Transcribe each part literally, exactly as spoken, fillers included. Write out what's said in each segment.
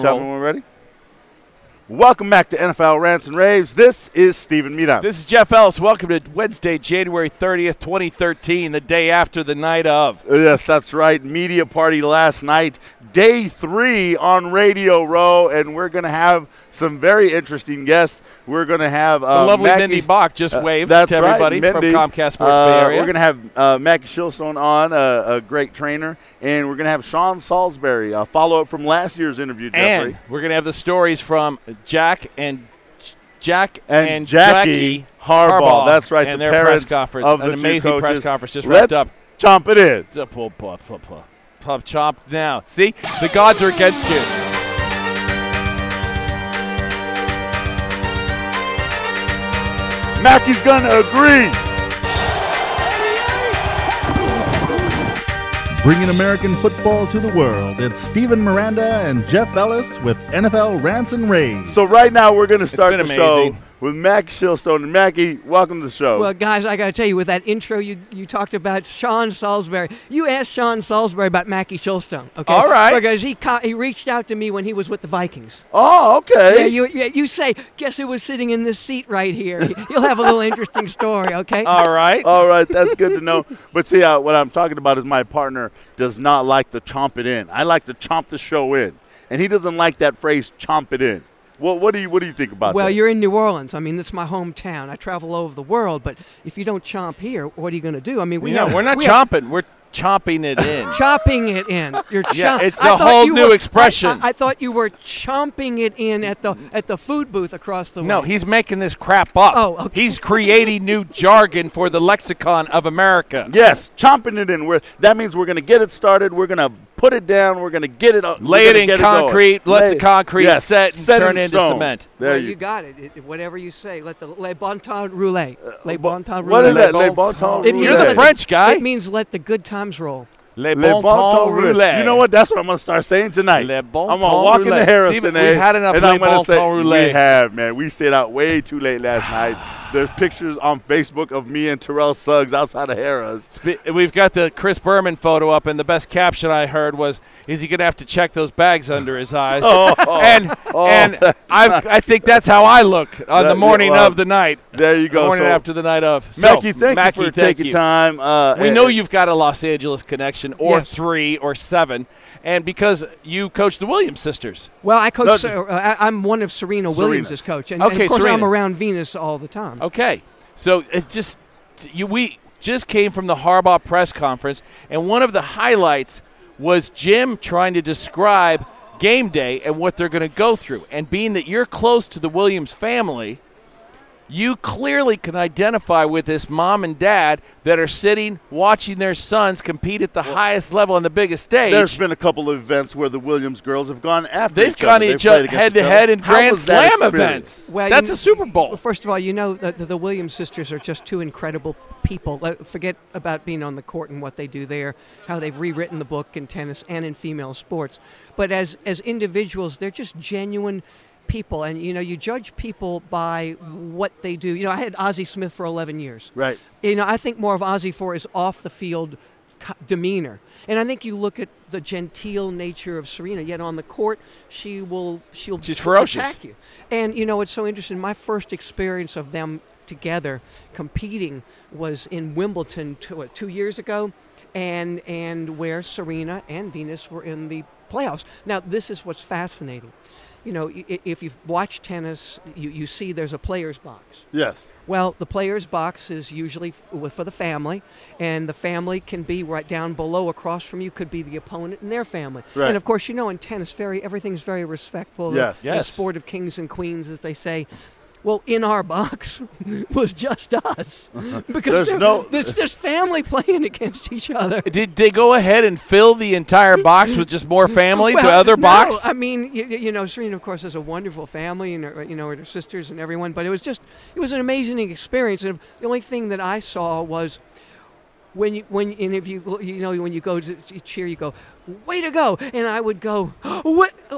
Gentlemen, we're ready? Welcome back to N F L Rants and Raves. This is Steven Meadam. This is Jeff Ellis. Welcome to Wednesday, January thirtieth, twenty thirteen, the day after the night of. Yes, that's right. Media party last night. Day three on Radio Row, and we're going to have some very interesting guests. We're going to have uh, the lovely Mackie, Mindy Bach just waved uh, to everybody right, from Mindy. Comcast Sports uh, Bay Area. We're going to have uh, Mackie Shilstone on, uh, a great trainer, and we're going to have Sean Salisbury, a follow-up from last year's interview, Jeffrey. And we're going to have the stories from Jack and Jack and, and Jackie, Jackie Harbaugh. Harbaugh. That's right, and the their parents press conference, of the an two amazing coaches. press conference just Let's wrapped up. Chomp it in. Pop, pop, pop, pop, pop, chop now. See, the gods are against you. Mackie's going to agree. Bringing American football to the world, it's Steven Miranda and Jeff Ellis with N F L Rants and Raves. So right now we're going to start the amazing. show with Mackie Shilstone. And Mackie, welcome to the show. Well, guys, I got to tell you, with that intro, you you talked about Sean Salisbury. You asked Sean Salisbury about Mackie Shilstone, okay? All right. Because he co- he reached out to me when he was with the Vikings. Oh, okay. Yeah, you yeah, you say, guess who was sitting in this seat right here? You'll have a little interesting story, okay? All right. All right, that's good to know. But see, uh, what I'm talking about is my partner does not like to chomp it in. I like to chomp the show in, and he doesn't like that phrase, chomp it in. What, what do you What do you think about well, that? you're in New Orleans. I mean, this is my hometown. I travel all over the world, but if you don't chomp here, what are you going to do? I mean, we No, have, we're not we have- chomping. We're chopping it in. chopping it in. You're Yeah, chomp- it's I a thought whole you new were- expression. I, I, I thought you were chomping it in at the at the food booth across the way. No, he's making this crap up. Oh, okay. He's creating new jargon for the lexicon of America. Yes, chomping it in. We're, that means we're going to get it started. We're going to put it down. We're going to get it up. Lay it in concrete, let the concrete yes, set and set turn in into stone. cement. There well, you, you got it. It- it- Whatever you say. Let the le bon temps roulette. Le bo- bon temps roulette. what is that? Le Le bon temps It means You're the let French guy. It means let the good times roll. Le Le bon bon temps temps roulette. roulette. You know what? That's what I'm going to start saying tonight. Le bon I'm going to temps walk into roulette. Harrison, Steven, eh, we've had enough and Le I'm going bon to say, temps roulette. we have, man. We stayed out way too late last night. There's pictures on Facebook of me and Terrell Suggs outside of Harrah's. Spe- We've got the Chris Berman photo up, and the best caption I heard was, is he going to have to check those bags under his eyes? Oh, and oh, and I I think that's how I look on That- the morning yeah, well, of the night. There you The go. morning So, after the night of. Mackie, so, thank Mackie, you for thank taking you. time. Uh, We and- know you've got a Los Angeles connection, or Yes. three, or seven, and because you coach the Williams sisters. Well, I coach. No, uh, I, I'm one of Serena Williams' Serena's. coach, and, Okay, and of course Serena. I'm around Venus all the time. Okay, so it just you we just came from the Harbaugh press conference, and one of the highlights was Jim trying to describe game day and what they're going to go through. And being that you're close to the Williams family, you clearly can identify with this mom and dad that are sitting watching their sons compete at the highest level on the biggest stage. There's been a couple of events where the Williams girls have gone after They've each gone other. each played other against head to each head other. in How Grand was that Slam experience? events. Well, That's you a Super Bowl. Well, first of all, you know that the, the Williams sisters are just two incredible people. Let- Forget about being on the court and what they do there, how they've rewritten the book in tennis and in female sports. But as as individuals, they're just genuine people. And, you know, you judge people by what they do. You know, I had Ozzie Smith for eleven years. Right. You know, I think more of Ozzie for his off-the-field co- demeanor. And I think you look at the genteel nature of Serena, yet on the court, she will she'll She's ferocious. attack you. And, you know, it's so interesting. My first experience of them together competing was in Wimbledon two, what, two years ago, and and where Serena and Venus were in the playoffs. Now, this is what's fascinating. You know, i- if you've watched tennis, you, you see there's a player's box. Yes. Well, the player's box is usually f- with- for the family, and the family can be right down below, across from you, could be the opponent and their family. Right. And of course, you know, in tennis, very everything's very respectful. Yes. The, Yes. the sport of kings and queens, as they say. Well, in our box was just us, because There's there- no- there's just family playing against each other. Did they go ahead and fill the entire box with just more family, the Well, other no, box? I mean, you, you know, Serena, of course, has a wonderful family, and her, you know, her sisters and everyone. But it was just, it was an amazing experience. And the only thing that I saw was when you, when, and if you, you know, when you go to cheer, you go, "Way to go!" And I would go, "What?" Oh,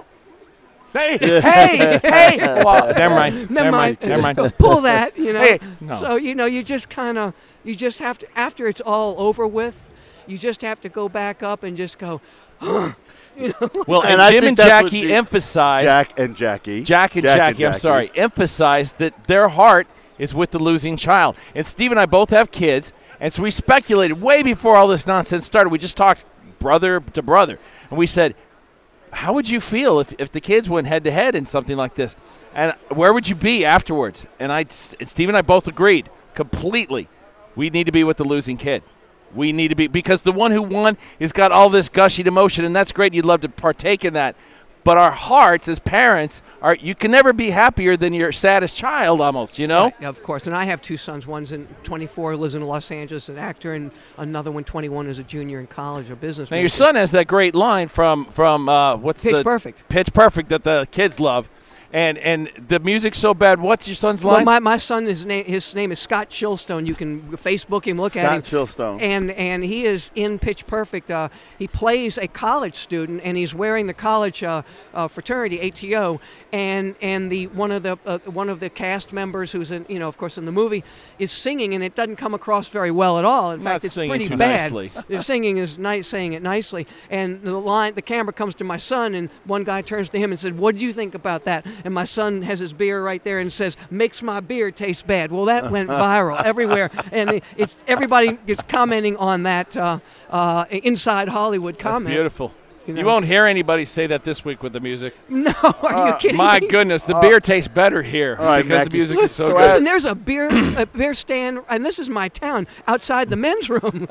Hey, hey, hey! Well, never mind. never mind. Never mind. Pull that, you know. Hey, no. So you know, you just kind of, you just have to. After it's all over with, you just have to go back up and just go, you know. Well, and, And I Jim think and that's what Jackie the- emphasized Jack and Jackie. Jack and Jack Jackie, and I'm sorry, emphasized that their heart is with the losing child. And Steve and I both have kids, and so we speculated way before all this nonsense started. We just talked brother to brother, and we said, how would you feel if, if the kids went head-to-head in something like this? And where would you be afterwards? And I, and Steve and I both agreed completely. We need to be with the losing kid. We need to be, because the one who won has got all this gushing emotion, and that's great. You'd love to partake in that. But our hearts as parents are, you can never be happier than your saddest child almost, you know? Right, of course. And I have two sons. One's in twenty-four, lives in Los Angeles, an actor, and another one, twenty-one, is a junior in college, a business Now, major. your son has that great line from, from uh, what's Pitch the... Perfect. Pitch Perfect that the kids love. And and the music's so bad. What's your son's Well, line? my, my son, his name, his name is Scott Chillstone. You can Facebook him, look at him. Scott Chillstone. And and he is in Pitch Perfect. Uh, he plays a college student, and he's wearing the college uh, uh, fraternity A T O. And and the one of the uh, one of the cast members, who's in, you know, of course, in the movie, is singing, and it doesn't come across very well at all. In Not fact, it's singing pretty too bad. nicely. The singing is nice, saying it nicely. And the line, the camera comes to my son, and one guy turns to him and said, "What did you think about that?" And my son has his beer right there and says, "Makes my beer taste bad." Well, that went viral everywhere, and it's everybody is commenting on that uh, uh, inside Hollywood That's comment. beautiful. You You, know. won't hear anybody say that this week with the music. No, are you kidding My me? goodness, the beer tastes better here all right, because Mackie, the music is so so good. Listen, there's a beer a beer stand, and this is my town, outside the men's room.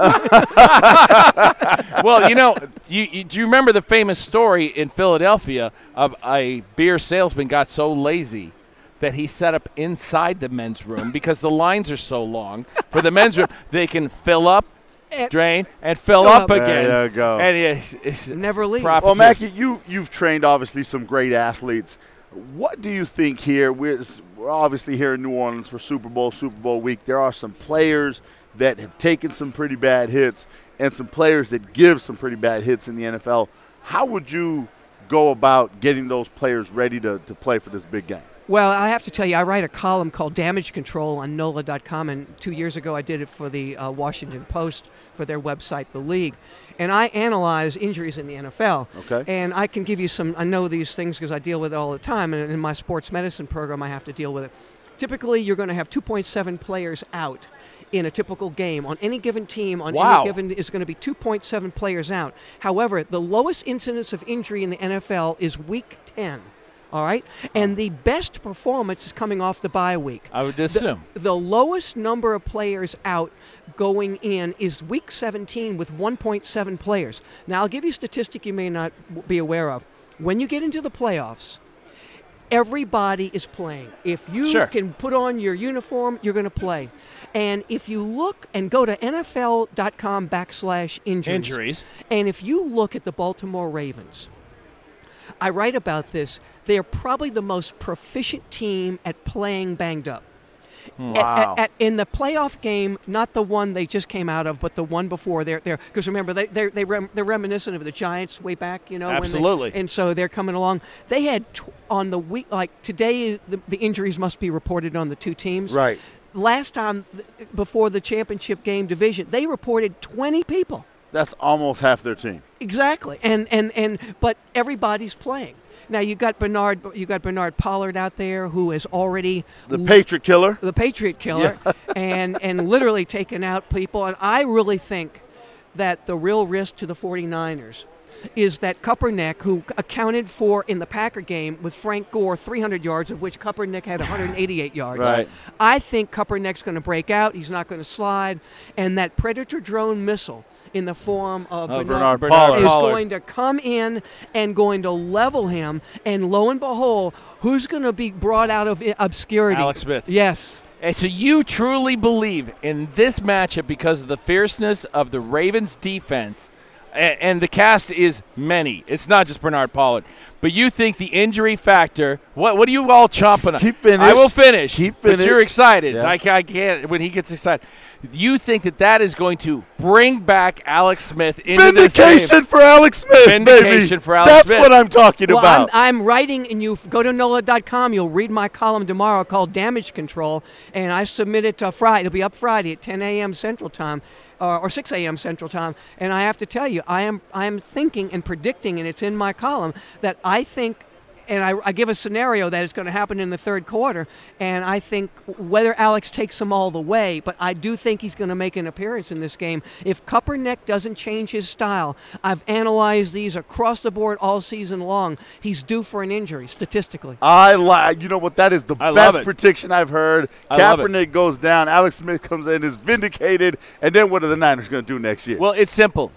Well, you know, you, you, do you remember the famous story in Philadelphia of a beer salesman got so lazy that he set up inside the men's room because the lines are so long for the men's room, they can fill up, And drain, and fill, Fill up, up. again. There you go. And it's, it's never leave. profit- Well, Mackie, you, you've trained obviously some great athletes. What do you think here? We're, we're obviously here in New Orleans for Super Bowl, Super Bowl week. There are some players that have taken some pretty bad hits and some players that give some pretty bad hits in the N F L. How would you go about getting those players ready to, to play for this big game? Well, I have to tell you, I write a column called Damage Control on N O L A dot com, and two years ago I did it for the uh, Washington Post for their website, The League. And I analyze injuries in the N F L. Okay. And I can give you some, I know these things because I deal with it all the time, and in my sports medicine program I have to deal with it. Typically, you're going to have two point seven players out in a typical game. On any given team, on Wow. any given, is going to be two point seven players out. However, the lowest incidence of injury in the N F L is week ten. All right? And the best performance is coming off the bye week. I would The, assume. the lowest number of players out going in is week seventeen with one point seven players. Now, I'll give you a statistic you may not w- be aware of. When you get into the playoffs, everybody is playing. If you Sure. can put on your uniform, you're going to play. And if you look and go to N F L dot com backslash injuries, Injuries. and if you look at the Baltimore Ravens, I write about this. They're probably the most proficient team at playing banged up. At- Wow. At, at, in the playoff game, not the one they just came out of, but the one before. They're there because remember they they they rem, they're reminiscent of the Giants way back, you know. when they- Absolutely. and so they're coming along. They had tw- on the week like today, the, the injuries must be reported on the two teams. Right. Last time th- before the championship game division, they reported twenty people. That's almost half their team. Exactly, and and and but everybody's playing. Now you got Bernard, you got Bernard Pollard out there who has already The Patriot killer. the Patriot killer, and and literally taken out people. And I really think that the real risk to the 49ers is that Kaepernick, who accounted for in the Packer game with Frank Gore three hundred yards, of which Kaepernick had one hundred eighty-eight yards. Right. I think Kaepernick's going to break out. He's not going to slide, and that Predator drone missile in the form of Oh, Bernard Bernard Pollard. is Pollard. going to come in and going to level him. And lo and behold, who's going to be brought out of i- obscurity? Alex Smith. Yes. And so you truly believe in this matchup because of the fierceness of the Ravens' defense, and, and the cast is many. It's not just Bernard Pollard. But you think the injury factor, what what are you all chomping on? Keep finished. I will finish. Keep But you're finished. excited. Yeah. I, ca- I can't, when he gets excited. You think that that is going to bring back Alex Smith into this game? Vindication for Alex Smith, Vindication baby. for Alex That's Smith. what I'm talking Well, about. I'm, I'm writing, and you f- go to N O L A dot com. You'll read my column tomorrow called Damage Control, and I submit it to Friday. It'll be up Friday at ten a.m. Central Time. uh, or six a.m. Central Time. And I have to tell you, I am I am thinking and predicting, and it's in my column, that I think, and I, I give a scenario that it's going to happen in the third quarter, and I think whether Alex takes them all the way, but I do think he's going to make an appearance in this game. If Kaepernick doesn't change his style, I've analyzed these across the board all season long, he's due for an injury, statistically. I like, you know what, that is the I love best it. prediction I've heard. I love it. Kaepernick goes down, Alex Smith comes in, is vindicated, and then what are the Niners going to do next year? Well, it's simple.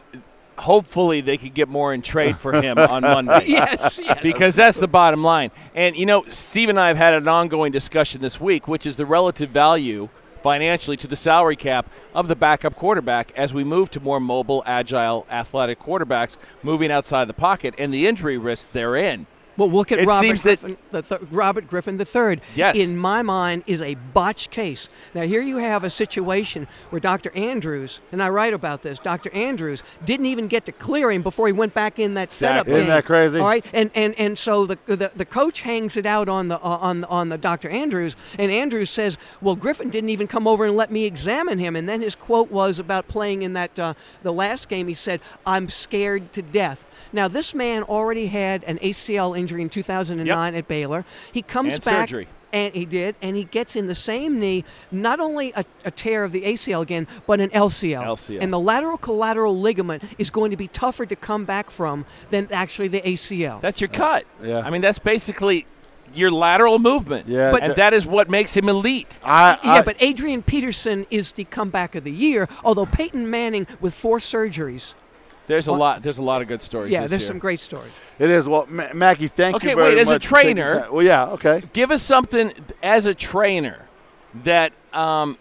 Hopefully they could get more in trade for him on Monday. Yes, yes. Because that's the bottom line. And, you know, Steve and I have had an ongoing discussion this week, which is the relative value financially to the salary cap of the backup quarterback as we move to more mobile, agile, athletic quarterbacks moving outside the pocket and the injury risk therein. Well, look at It Robert seems that- Griffin, the th- Robert Griffin the third. Yes. In my mind, is a botched case. Now, here you have a situation where Doctor Andrews, and I write about this, Doctor Andrews didn't even get to clear him before he went back in that setup Exactly. Isn't game. that crazy? All right, and and, and so the, the the coach hangs it out on the uh, on on the Doctor Andrews, and Andrews says, "Well, Griffin didn't even come over and let me examine him." And then his quote was about playing in that uh, the last game. He said, "I'm scared to death." Now, this man already had an A C L injury in two thousand nine Yep. at Baylor. He comes And back. surgery. And he did, and he gets in the same knee, not only a, a tear of the A C L again, but an L C L. L C L. And the lateral collateral ligament is going to be tougher to come back from than actually the A C L. That's your cut. Yeah. I mean, that's basically your lateral movement. Yeah, And that- that is what makes him elite. I, yeah, I, but Adrian Peterson is the comeback of the year, although Peyton Manning with four surgeries. There's a Well- lot there's a lot of good stories Yeah, this there's year. some great stories. it is. Well, Ma- Mackie, thank Okay, you very wait, as a much for taking trainer- time. Well, yeah, okay. Give us something as a trainer that um,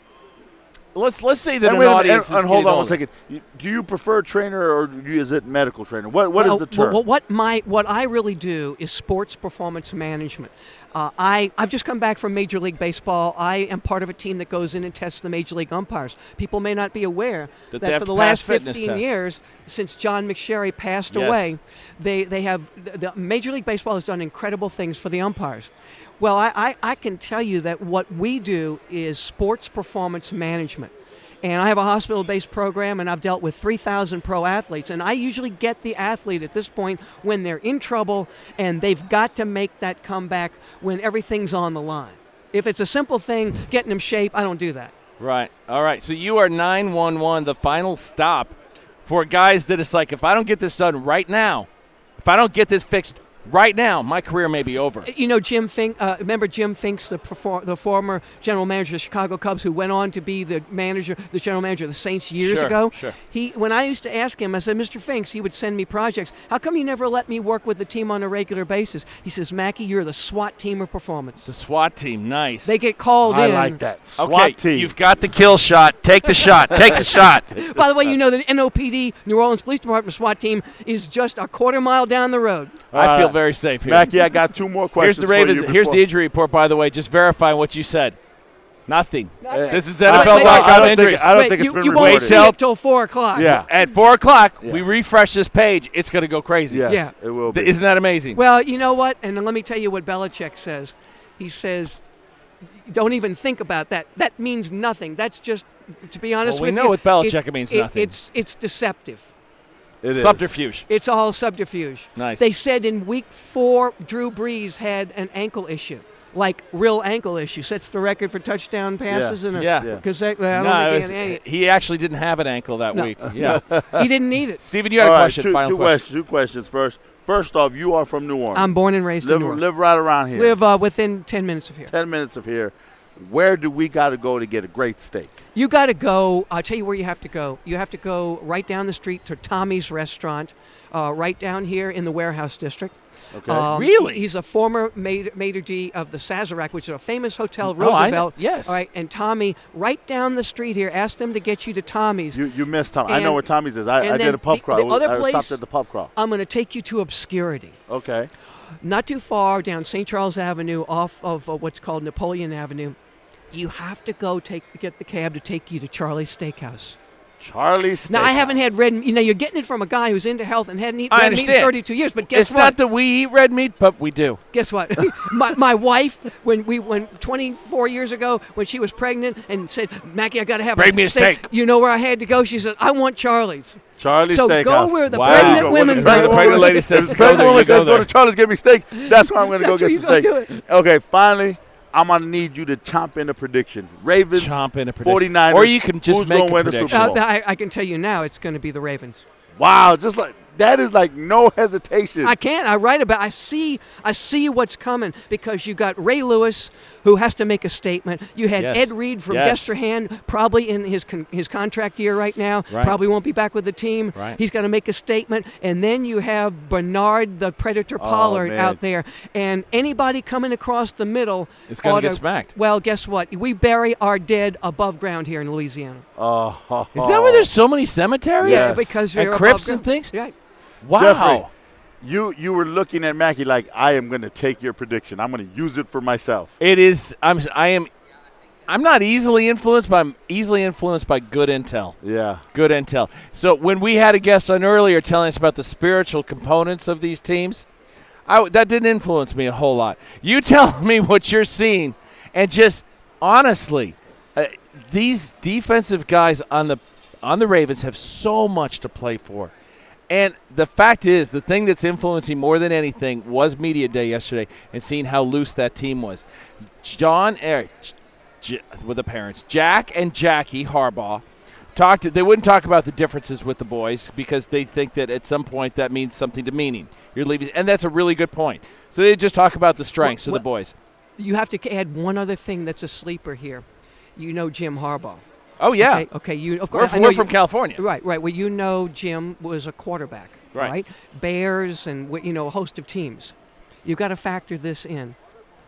let's let's say that And, an wait a minute, audience and, is and hold getting on one older. second. You- Do you prefer trainer or do you- is it medical trainer? What What is well, the term? Well, what my what I really do is sports performance management. Uh, I I've just come back from Major League Baseball. I am part of a team that goes in and tests the Major League umpires. People may not be aware That that, they have for to the pass last fitness fifteen tests. years, since John McSherry passed Yes. away, they they have the, the Major League Baseball has done incredible things for the umpires. Well, I, I, I can tell you that what we do is sports performance management. And I have a hospital-based program, and I've dealt with three thousand pro athletes. And I usually get the athlete at this point when they're in trouble and they've got to make that comeback when everything's on the line. If it's a simple thing, getting them shape, I don't do that. Right. All right. So you are nine one one, the final stop for guys that it's like, if I don't get this done right now, if I don't get this fixed right now, my career may be over. You know, Jim Fink. Uh, remember Jim Finks, the perfor- the former general manager of the Chicago Cubs, who went on to be the manager, the general manager of the Saints years Sure, ago. sure. He, when I used to ask him, I said, Mister Finks, he would send me projects. How come you never let me work with the team on a regular basis? He says, Mackie, you're the SWAT team of performance. The SWAT team. Nice. They get called I in. like that. SWAT okay, team. you've got the kill shot. Take the shot. Take the shot. By the way, you know the N O P D, New Orleans Police Department SWAT team, is just a quarter mile down the road. I feel Uh, very safe here. Mackie, I got two more Here's questions the for Ravens. you Here's before- the injury report, by the way, just verifying what you said. Nothing. Nothing. This is I- N F L dot I com don't think- injuries. I don't Wait, think it's you, been you reported. won't see Till- it till four o'clock. Yeah. At four o'clock, Yeah. we refresh this page. It's going to go crazy. Yes, Yeah. it will be. Th- Isn't that amazing? Well, you know what? And let me tell you what Belichick says. He says, don't even think about that. That means nothing. That's just, to be honest Well, we with know you. with Belichick it means nothing. It's, it's deceptive. It is. Subterfuge. It's all subterfuge. Nice. They said in week four, Drew Brees had an ankle issue, like real ankle issue. Sets the record for touchdown passes. Yeah. in a Yeah. Yeah. Because well, I don't No, it think he, was- he actually didn't have an ankle that No. week. Yeah. had- he didn't need it. Stephen, you had All a right, question. two, Final two question. questions. Two questions. First, first off, you are from New Orleans. I'm born and raised live, in New Orleans. live right around here. Live uh, within ten minutes of here. Ten minutes of here. Where do we got to go to get a great steak? You got to go. I'll tell you where you have to go. You have to go right down the street to Tommy's Restaurant, uh, right down here in the Warehouse District. Okay. Um, Really? he- He's a former maitre, maitre d' of the Sazerac, which is a famous hotel, Oh, I know. Roosevelt. Yes. All right, and Tommy, right down the street here, ask them to get you to Tommy's. you you missed Tom. I know and- where Tommy's is. I, and I then did a pub the- crawl. the I was- other I place- stopped at the pub crawl. I'm going to take you to obscurity. Okay. Not too far down Saint Charles Avenue off of uh, what's called Napoleon Avenue. You have to go take get the cab to take you to Charlie's Steakhouse. Charlie Steakhouse. Now, I haven't had red meat. You know, you're getting it from a guy who's into health and hadn't eaten I red meat in understand. thirty-two years. But guess It's what? not that we eat red meat, but we do. Guess what? my, my wife, when we when twenty-four years ago, when she was pregnant and said, Mackie, I got to have Bring a me a steak. You know where I had to go? She said, I want Charlie's. Charlie So Steakhouse. go where the Wow. pregnant Go. women When Where the go. pregnant lady says, The go pregnant there, woman you go says, go there. to Charlie's, get me steak. That's where I'm going to go That's get where some you steak. gonna do Okay, finally, I'm going to need you to chomp in a prediction. Ravens, Chomp in a prediction. forty-niners. Or you can just who's make gonna a win the prediction. Super Bowl? Uh, I, I can tell you now, it's going to be the Ravens. Wow, just like that is like no hesitation. I can't. I write about. I see. I see what's coming because you got Ray Lewis, who has to make a statement. You had Yes. Ed Reed from Yes. Destrehan, probably in his con- his contract year right now. Right. Probably won't be back with the team. Right. He's got to make a statement, and then you have Bernard, the Predator Pollard, man. out there, and anybody coming across the middle It's gonna ought get to- smacked. Well, guess what? We bury our dead above ground here in Louisiana. Oh, ho, Is that why there's so many cemeteries? Yes. Yeah, because And you're above crypts and ground. things? Right. Wow. Jeffrey, you you were looking at Mackie like I am going to take your prediction. I'm going to use it for myself. It is. I'm. I am. I'm not easily influenced, but I'm easily influenced by good intel. Yeah. Good intel. So when we had a guest on earlier telling us about the spiritual components of these teams, I, that didn't influence me a whole lot. You tell me what you're seeing, and just honestly, uh, these defensive guys on the on the Ravens have so much to play for. And the fact is, the thing that's influencing more than anything was Media Day yesterday and seeing how loose that team was. John, Eric, J- with the parents, Jack and Jackie Harbaugh, talked. They wouldn't talk about the differences with the boys because they think that at some point that means something to meaning. You're leaving, and that's a really good point. So they just talk about the strengths Well, of the well- boys. You have to add one other thing that's a sleeper here. You know Jim Harbaugh. Oh yeah, Okay. okay you of we're, course. I from, know we're you- from California. Right, right. Well, you know Jim was a quarterback, Right. Bears and you know a host of teams. You've got to factor this in.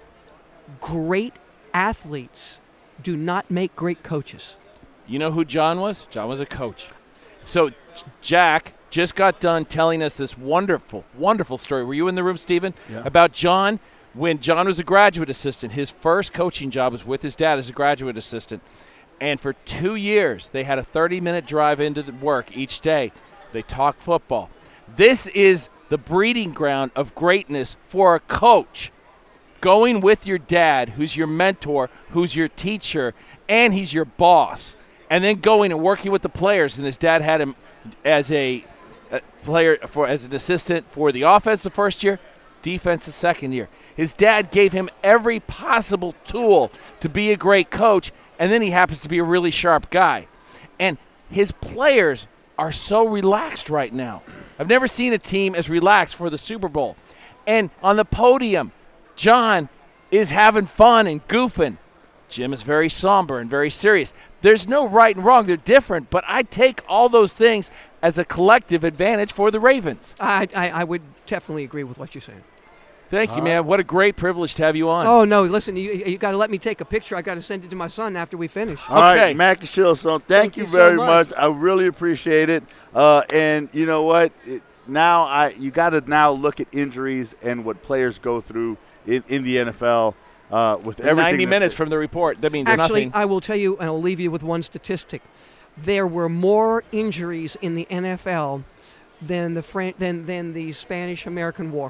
Great athletes do not make great coaches. You know who John was? John was a coach. So J- Jack just got done telling us this wonderful, wonderful story. Were you in the room, Stephen? Yeah. About John. When John was a graduate assistant, his first coaching job was with his dad as a graduate assistant. And for two years, they had a thirty-minute drive into the work each day. They talked football. This is the breeding ground of greatness for a coach. Going with your dad, who's your mentor, who's your teacher, and he's your boss. And then going and working with the players. And his dad had him as a, a player, for as an assistant for the offense the first year, defense the second year. His dad gave him every possible tool to be a great coach, and then he happens to be a really sharp guy. And his players are so relaxed right now. I've never seen a team as relaxed for the Super Bowl. And on the podium, John is having fun and goofing. Jim is very somber and very serious. There's no right and wrong. They're different, but I take all those things as a collective advantage for the Ravens. I, I, I would definitely agree with what you're saying. Thank you, man. What a great privilege to have you on. Oh no! Listen, you you got to let me take a picture. I got to send it to my son after we finish. All right, Okay. Mackie Shilson, thank, Thank you you so very much. much. I really appreciate it. Uh, and you know what? It, now I you got to now look at injuries and what players go through in, in the N F L uh, with everything. ninety that- minutes from the report. That means Actually, nothing. I will tell you, and I'll leave you with one statistic. There were more injuries in the N F L than the Fran- than than the Spanish-American War.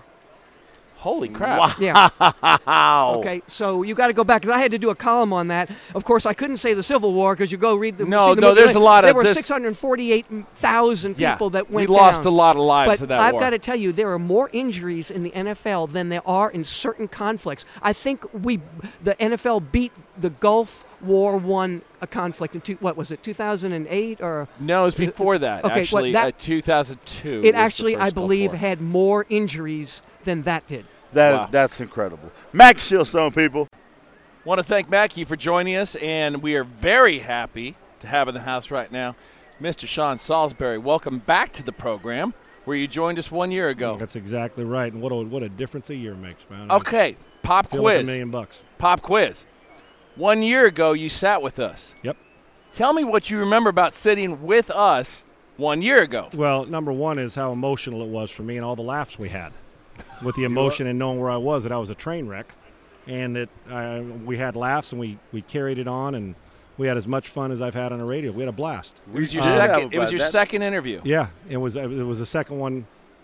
Holy crap. Wow. Yeah. Wow. Okay, so you got to go back because I had to do a column on that. Of course, I couldn't say the Civil War because you go read the No, see the no, movie. there's a lot of- There were there's- six hundred forty-eight thousand Yeah, people that we went lost down. a lot of lives But to that I've war. got to tell you, there are more injuries in the N F L than there are in certain conflicts. I think we, the N F L beat the Gulf War One a conflict in two, what was it, two thousand eight or? No, it was before that. Okay, well, actually, that- uh, two thousand two. It was the actually, I first Gulf believe, War. had more injuries than that did. That Wow. that's incredible. Max Shilstone, people. Want to thank Mackie for joining us, and we are very happy to have in the house right now Mister Sean Salisbury. Welcome back to the program, where you joined us one year ago. That's exactly right, and what a what a difference a year makes, man. Okay, pop I feel like a quiz. million bucks. Pop quiz. One year ago, you sat with us. Yep. Tell me what you remember about sitting with us one year ago. Well, number one is how emotional it was for me and all the laughs we had, with the emotion and knowing where I was, that I was a train wreck, and that uh, we had laughs and we, we carried it on, and We had as much fun as I've had on the radio. We had a blast. It was your did have second. a It was blast. your That- second interview. Yeah, it was. It was the second one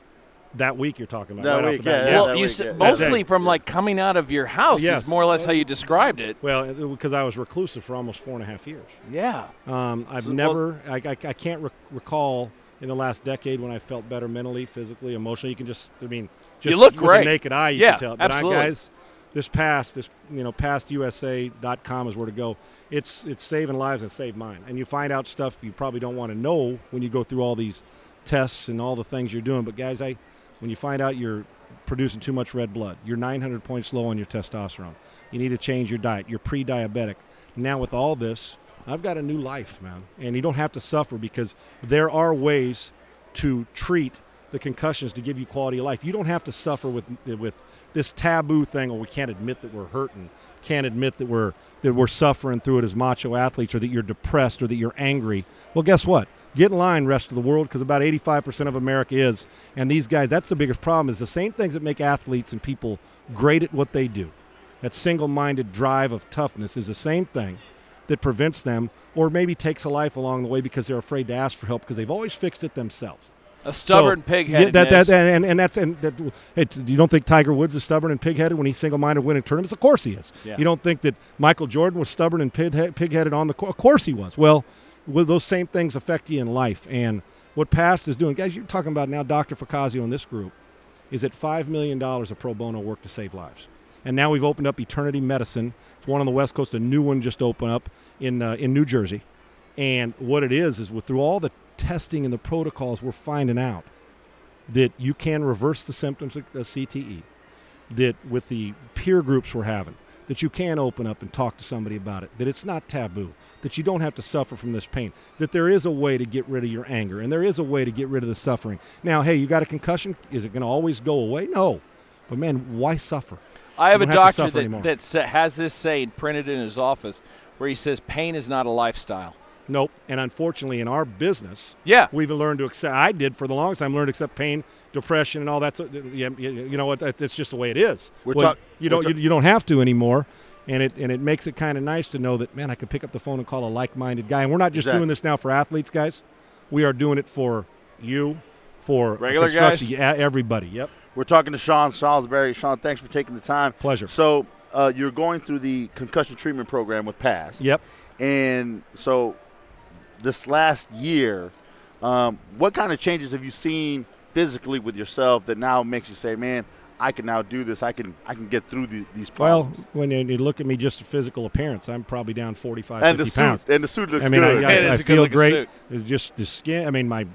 that week you're talking about. That right week, off the bat. yeah, well, that you week, said yeah. mostly That day. from like coming out of your house Yes. is more or less how you described it. Well, because I was reclusive for almost four and a half years. Yeah. Um, I've So, well- never, I, I, I can't rec- recall in the last decade when I felt better mentally, physically, emotionally. You can just, I mean, just look with great. the naked eye, you Yeah, can tell. But absolutely. I, guys, this past, this you know, past U S A dot com is where to go. It's it's saving lives and saved mine. And you find out stuff you probably don't want to know when you go through all these tests and all the things you're doing. But guys, I, when you find out you're producing too much red blood, you're nine hundred points low on your testosterone, you need to change your diet. You're pre-diabetic. Now with all this, I've got a new life, man. And you don't have to suffer because there are ways to treat the concussions to give you quality of life. You don't have to suffer with with this taboo thing, or we can't admit that we're hurting, can't admit that we're that we're suffering through it as macho athletes, or that you're depressed, or that you're angry. Well, guess what? Get in line, rest of the world, because about eighty-five percent of America is. And these guys, that's the biggest problem, is the same things that make athletes and people great at what they do. That single-minded drive of toughness is the same thing that prevents them, or maybe takes a life along the way because they're afraid to ask for help because they've always fixed it themselves. A stubborn So, pig-headedness. yeah, that, that, and, and that's and that, hey, t- you don't think Tiger Woods is stubborn and pig-headed when he's single-minded winning tournaments? Of course he is. Yeah. You don't think that Michael Jordan was stubborn and pig- pig-headed on the court? Of course he was. Well, will those same things affect you in life? And what PAST is doing, guys, you're talking about now Doctor Facazio in this group, is at five million dollars of pro bono work to save lives. And now we've opened up Eternity Medicine. It's one on the West Coast. A new one just opened up in uh, in New Jersey. And what it is is with through all the testing and the protocols, we're finding out that you can reverse the symptoms of C T E, that with the peer groups we're having, that you can open up and talk to somebody about it, that it's not taboo, that you don't have to suffer from this pain, that there is a way to get rid of your anger, and there is a way to get rid of the suffering. Now, hey, you got a concussion? Is it going to always go away? No. But, man, why suffer? I have You a don't have to doctor suffer anymore. that, that sa- has this saying printed in his office where he says pain is not a lifestyle. Nope. And unfortunately, in our business, Yeah. we've learned to accept. I did for the longest time. Learned to accept pain, depression, and all that. So, yeah, you you know what? That's just the way it is. We're Well, talk- you we're don't. you, you don't have to anymore, and it and it makes it kind of nice to know that, man, I can pick up the phone and call a like-minded guy. And we're not just Exactly. doing this now for athletes, guys. We are doing it for you, for Regular guys? construction, yeah, everybody. Yep. We're talking to Sean Salisbury. Sean, thanks for taking the time. Pleasure. So uh, you're going through the concussion treatment program with PAST. Yep. And so this last year, um, what kind of changes have you seen physically with yourself that now makes you say, man, I can now do this. I can I can get through the, these Well, problems. when you, you look at me, just a physical appearance, I'm probably down forty-five, and the fifty pounds. suit and the suit looks I mean, good. I, It I, is I a feel good-looking great. suit. It's just the skin. I mean, my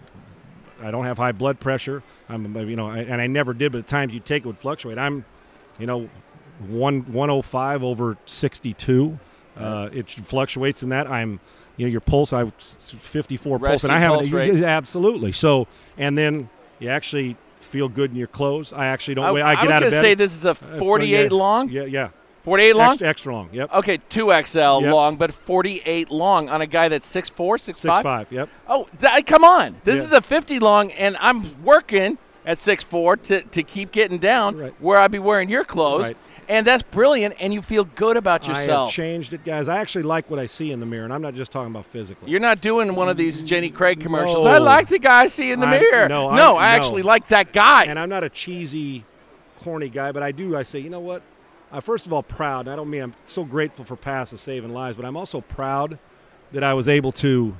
I don't have high blood pressure. I'm, you know, I, and I never did. But the times you take it would fluctuate. I'm, you know, one one oh five over sixty-two. Uh, it fluctuates in that. I'm, you know, your pulse. I fifty-four pulse, Resting and I haven't. pulse you- rate. Absolutely. So, and then you actually feel good in your clothes. I actually don't. I, wait. I get was out gonna of bed. say this is a Uh, forty-eight yeah, long. Yeah, yeah. forty-eight long. Extra, extra long. Yep. Okay, two X L Yep. long, but forty-eight long on a guy that's six four, six Six five. five. Yep. Oh, th- come on! This Yeah. is a fifty long, and I'm working at six four to to keep getting down Right. where I'd be wearing your clothes, Right. and that's brilliant. And you feel good about I have yourself. changed it, guys. I actually like what I see in the mirror, and I'm not just talking about physically. You're not doing one of these Jenny Craig commercials. No. I like the guy I see in the I- mirror. no, no, I- I no. actually like that guy. And I'm not a cheesy, corny guy, but I do. I say, you know what? I'm first of all proud. And I don't mean I'm so grateful for PAST and saving lives, but I'm also proud that I was able to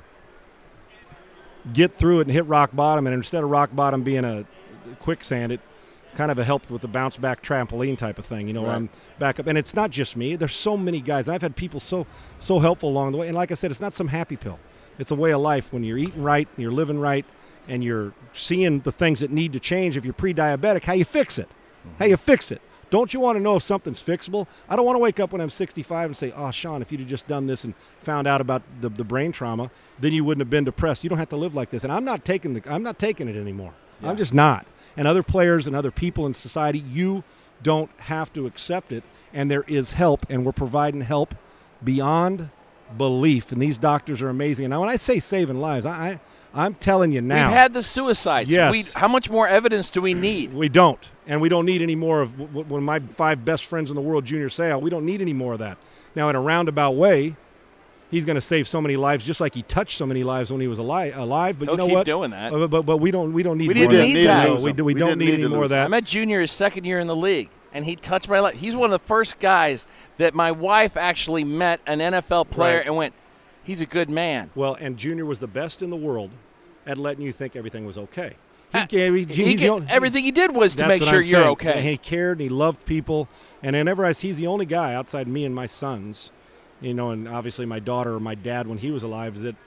get through it and hit rock bottom. And instead of rock bottom being a quicksand, it kind of helped with the bounce back trampoline type of thing. You know, Right. I'm back up. And it's not just me. There's so many guys. And I've had people so so helpful along the way. And like I said, it's not some happy pill. It's a way of life. When you're eating right, and you're living right, and you're seeing the things that need to change. If you're pre-diabetic, how you fix it. How you fix it. Don't you want to know if something's fixable? I don't want to wake up when I'm sixty-five and say, oh, Sean, if you'd have just done this and found out about the, the brain trauma, then you wouldn't have been depressed. You don't have to live like this. And I'm not taking the, I'm not taking it anymore. I'm just not. And other players and other people in society, you don't have to accept it. And there is help, and we're providing help beyond belief. And these doctors are amazing. And now when I say saving lives, I, I, I'm telling you now. We've had the suicides. Yes. We, how much more evidence do we need? We don't. And we don't need any more of w- w- when my five best friends in the world, Junior Seau, we don't need any more of that. Now, in a roundabout way, he's going to save so many lives, just like he touched so many lives when he was alive. alive. But He'll you know keep what? doing that. But, but, but we don't we don't need We more didn't of need that. No, lose we, him. do, we, We don't didn't need need any to more of lose that. I met Junior his second year in the league, and he touched my life. He's one of the first guys that my wife actually met an N F L player Right. and went, he's a good man. Well, and Junior was the best in the world at letting you think everything was okay. Uh, gave- He he's the get- only- everything he did was to That's make what sure I'm you're saying. okay. And he cared and he loved people. And I never realized he's the only guy outside me and my sons, you know, and obviously my daughter or my dad when he was alive, that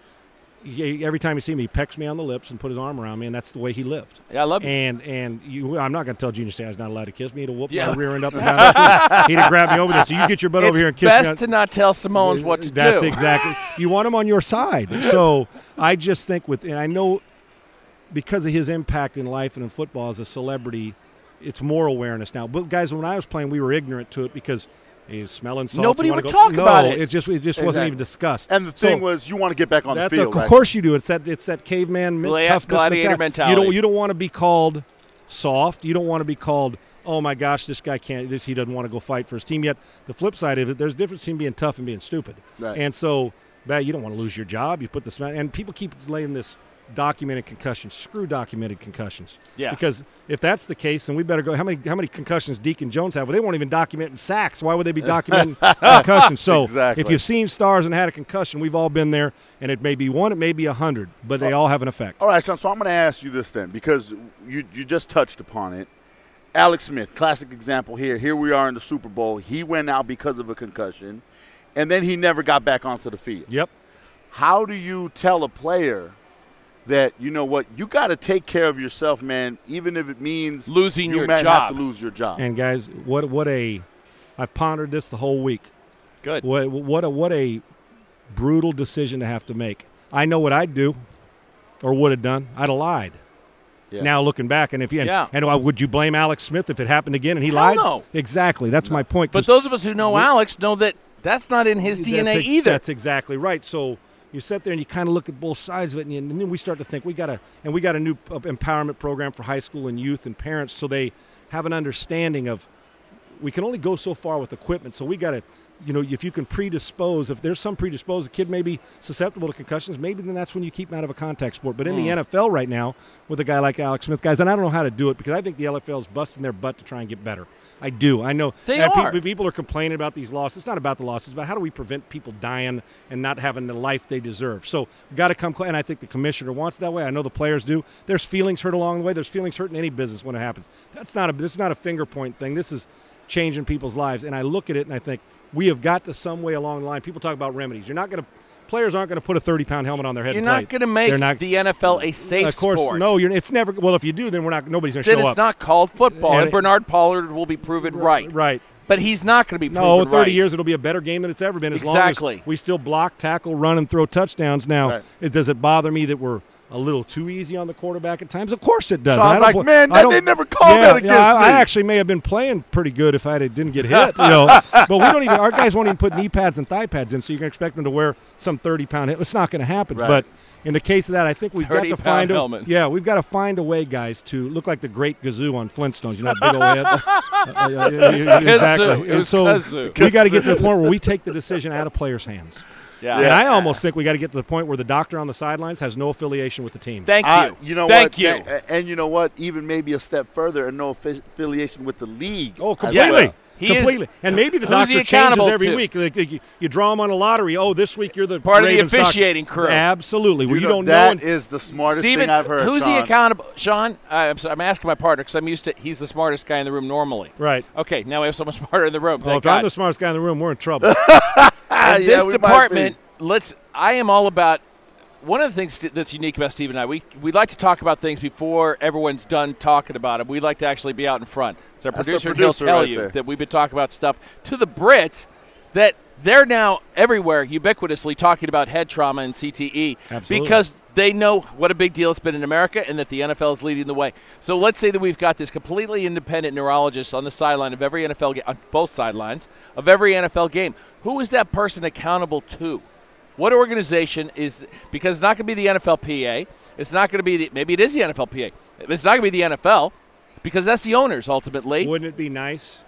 he, every time he see me, he pecks me on the lips and put his arm around me, and that's the way he lived. Yeah, I love it. And and you, I'm not going to tell Junior say I was not allowed to kiss me. He'd have whooped Yeah. my rear end up and down. the street. He'd have grabbed me over there. So you get your butt It's over here and kiss best me. on- to not tell Simone's what to That's do. exactly. You want him on your side. So I just think with, and I know because of his impact in life and in football as a celebrity, it's more awareness now. But guys, when I was playing, we were ignorant to it because he's smelling salts. Nobody you wanna would go- talk no, about it. It just it just Exactly. wasn't even discussed. And the So thing was, you want to get back on the that's field. of right? course you do. It's that it's that caveman men- Gla- toughness gladiator mentality. mentality. You don't you don't want to be called soft. You don't want to be called, oh my gosh, this guy can't. This he doesn't want to go fight for his team. Yet the flip side of it, there's a difference between being tough and being stupid. Right. And so, man, you don't want to lose your job. You put this and people keep laying this documented concussions. Screw documented concussions. Yeah. Because if that's the case, then we better go. How many how many concussions Deacon Jones have? Well, they won't even document in sacks. Why would they be documenting concussions? So Exactly. if you've seen stars and had a concussion, we've all been there, and it may be one, it may be a hundred, but they all have an effect. All right, Sean, so I'm going to ask you this then, because you you just touched upon it. Alex Smith, classic example here. Here we are in the Super Bowl. He went out because of a concussion, and then he never got back onto the field. Yep. How do you tell a player that, you know what, you got to take care of yourself, man, even if it means Losing you your might job. have to lose your job? And guys, what what a I've pondered this the whole week. Good. What what a what a brutal decision to have to make. I know what I'd do, or would have done. I'd have lied. Yeah. Now looking back, and if you and, Yeah. and uh, would you blame Alex Smith if it happened again and he Hell lied? no. Exactly. That's my point. But 'cause those of us who know we- Alex know that that's not in his D N A that's, either. That's exactly right. So you sit there and you kind of look at both sides of it, and, you, and then we start to think we got a and we got a new uh, empowerment program for high school and youth and parents, so they have an understanding of we can only go so far with equipment. So we got to, you know, if you can predispose, if there's some predisposed, a kid may be susceptible to concussions, maybe then that's when you keep him out of a contact sport. But in the N F L right now, with a guy like Alex Smith, guys, and I don't know how to do it because I think the N F L is busting their butt to try and get better. I do. I know. They and are. People, people are complaining about these losses. It's not about the losses, but how do we prevent people dying and not having the life they deserve? So we've got to come clean. And I think the commissioner wants it that way. I know the players do. There's feelings hurt along the way. There's feelings hurt in any business when it happens. That's not a. This is not a finger point thing. This is changing people's lives. And I look at it and I think we have got to some way along the line. People talk about remedies. You're not going to. Players aren't going to put a thirty-pound helmet on their head. You're and not play. going to make They're not, the N F L a safe Of course, sport. no. You're. It's never. Well, if you do, then we're not. Nobody's going to Then show it's up. not called football, And and, it- Bernard Pollard will be proven right. Right. But he's not going to be proven No, right. thirty years it'll be a better game than it's ever been. As Exactly. long as we still block, tackle, run, and throw touchdowns. Now, Right. it, does it bother me that we're a little too easy on the quarterback at times? Of course it does. Sean's I don't like, bl- man, I that- don't- they never called yeah, that yeah, against I, I me. actually may have been playing pretty good if I didn't get hit. You know, but we don't even. Our guys won't even put knee pads and thigh pads in, so you can expect them to wear some thirty-pound hit. It's not going to happen. Right. But in the case of that, I think we've got to thirty-pound find a helmet. yeah, we've got to find a way, guys, to look like the Great Gazoo on Flintstones. You know, that big old head. Uh, yeah, yeah, yeah, Kazoo. exactly. It And was so kazoo. we got to get to the point where we take the decision out of players' hands. Yeah. And I almost think we got to get to the point where the doctor on the sidelines has no affiliation with the team. Thank you. Uh, you know Thank what? you. And, and you know what? Even maybe a step further, and no affi- affiliation with the league. Oh, as completely. well. He is- completely. And maybe the who's he doctor changes accountable every to? week. Like, like, you, you draw him on a lottery. Oh, this week you're the Part of the Ravens doctor. officiating crew. Absolutely. Well, you, know, don't know. that and- is the smartest Steven, thing I've heard. who's Sean. he accountable? Sean, I- I'm, sorry, I'm asking my partner because I'm used to. He's the smartest guy in the room normally. Right. Okay, now we have someone smarter in the room. Oh, Thank if God. I'm the smartest guy in the room, we're in trouble. Ah, In yeah, this we might department, be. let's. I am all about. One of the things st- that's unique about Steve and I, we we like to talk about things before everyone's done talking about them. We like to actually be out in front. So our That's the producer, he'll producer tell right you there. that we've been talking about stuff to the Brits that they're now everywhere ubiquitously talking about head trauma and C T E Absolutely. because they know what a big deal it's been in America and that the N F L is leading the way. So let's say that we've got this completely independent neurologist on the sideline of every N F L game, on both sidelines of every N F L game. Who is that person accountable to? What organization is – because it's not going to be the N F L P A. It's not going to be the – maybe it is the N F L P A. It's not going to be the N F L because that's the owners ultimately. Wouldn't it be nice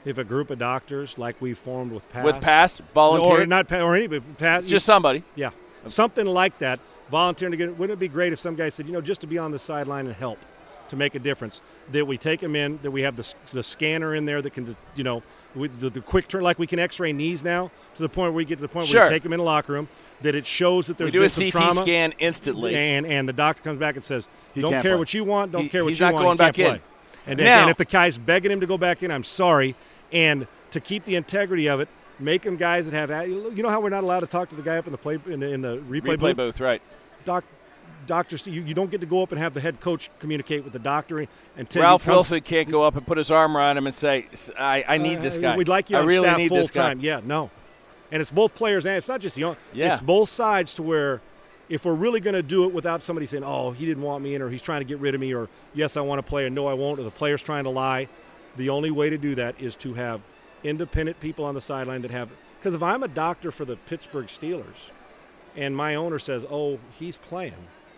if a group of doctors like we formed with past, With past volunteer, or not pa- or anybody, past, just somebody. yeah, something like that, volunteering to get. Wouldn't it be great if some guy said, you know, just to be on the sideline and help, to make a difference, that we take them in, that we have the the scanner in there that can, you know, with the, the quick turn, like we can X-ray knees now, to the point where we get to the point Sure. where we take them in the locker room, that it shows that there's We do been a some C T trauma, scan instantly. and and the doctor comes back and says, He don't can't care play. what you want, don't He- care what he's you not want, going he can't back in. play. And, and, Now- and if the guy's begging him to go back in, I'm sorry. And to keep the integrity of it, make them guys that have, you know how we're not allowed to talk to the guy up in the play in the, in the replay, Replay booth? booth, right? Doc, doctors, you, you don't get to go up and have the head coach communicate with the doctor until Ralph he comes, Wilson can't go up and put his arm around him and say, I, I need this Uh, guy. We'd like you I on really staff need full this guy. time. Yeah, no. And it's both players and it's not just the young. Yeah. It's both sides, to where if we're really going to do it without somebody saying, oh, he didn't want me in, or he's trying to get rid of me, or yes, I want to play, or no, I won't, or the player's trying to lie, the only way to do that is to have independent people on the sideline that have – because if I'm a doctor for the Pittsburgh Steelers and my owner says, oh, he's playing,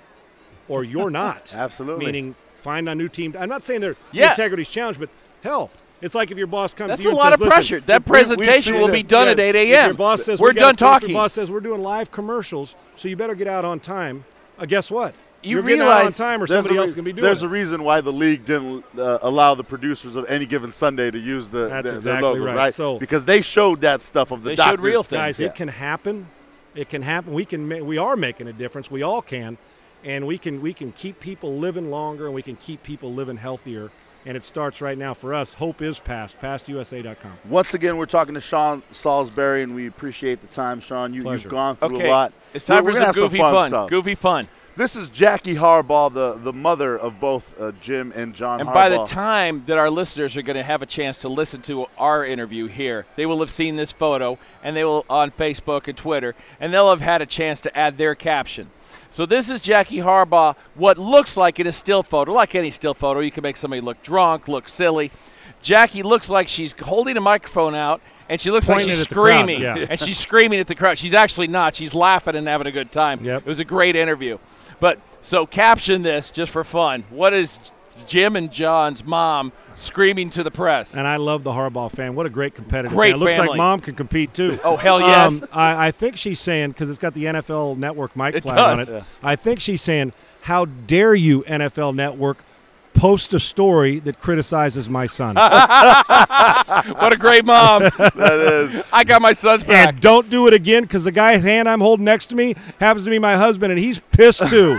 or you're not. Absolutely. Meaning find a new team. I'm not saying their Yeah. integrity's challenged, but hell, it's like if your boss comes That's to you a and lot says, of "Listen, pressure. That we- we've presentation seen will it. be done Yeah, at eight if a.m. Your boss says We're we gotta- done if your talking. boss says we're doing live commercials, so you better get out on time. Uh, guess what? You You're getting out on realize time, or There's somebody a else re- is going to be doing There's it. a reason why the league didn't uh, allow the producers of any given Sunday to use the, That's the, the exactly logo, right. right? So- because they showed that stuff of the They showed doctors. real things. Guys, Yeah. it can happen. It can happen. We can. Ma- we are making a difference. We all can, and we can. We can keep people living longer, and we can keep people living healthier. And it starts right now for us. Hope is past. past U S A dot com. Once again, we're talking to Sean Salisbury, and we appreciate the time, Sean. You, Pleasure. you've gone through Okay, a lot. it's time We're- for we're some gonna have goofy fun fun. stuff. Goofy fun. This is Jackie Harbaugh, the, the mother of both uh, Jim and John And Harbaugh. by the time that our listeners are going to have a chance to listen to our interview here, they will have seen this photo, and they will on Facebook and Twitter, and they'll have had a chance to add their caption. So this is Jackie Harbaugh, what looks like in a still photo. Like any still photo, you can make somebody look drunk, look silly. Jackie looks like she's holding a microphone out, and she looks Pointing like she's it at the crowd, screaming. yeah. And she's screaming at the crowd. She's actually not. She's laughing and having a good time. Yep. It was a great interview. But so caption this just for fun. What is Jim and John's mom screaming to the press? And I love the Harbaugh fan. What a great competitor. Great fan. It looks family. like mom can compete too. Oh, hell yes. Um, I, I think she's saying, because it's got the N F L Network mic It flag on does. it. Yeah. I think she's saying, "How dare you, N F L Network, post a story that criticizes my sons?" What a great mom. that is. I got my son's back. And don't do it again, because the guy's hand I'm holding next to me happens to be my husband, and he's pissed too.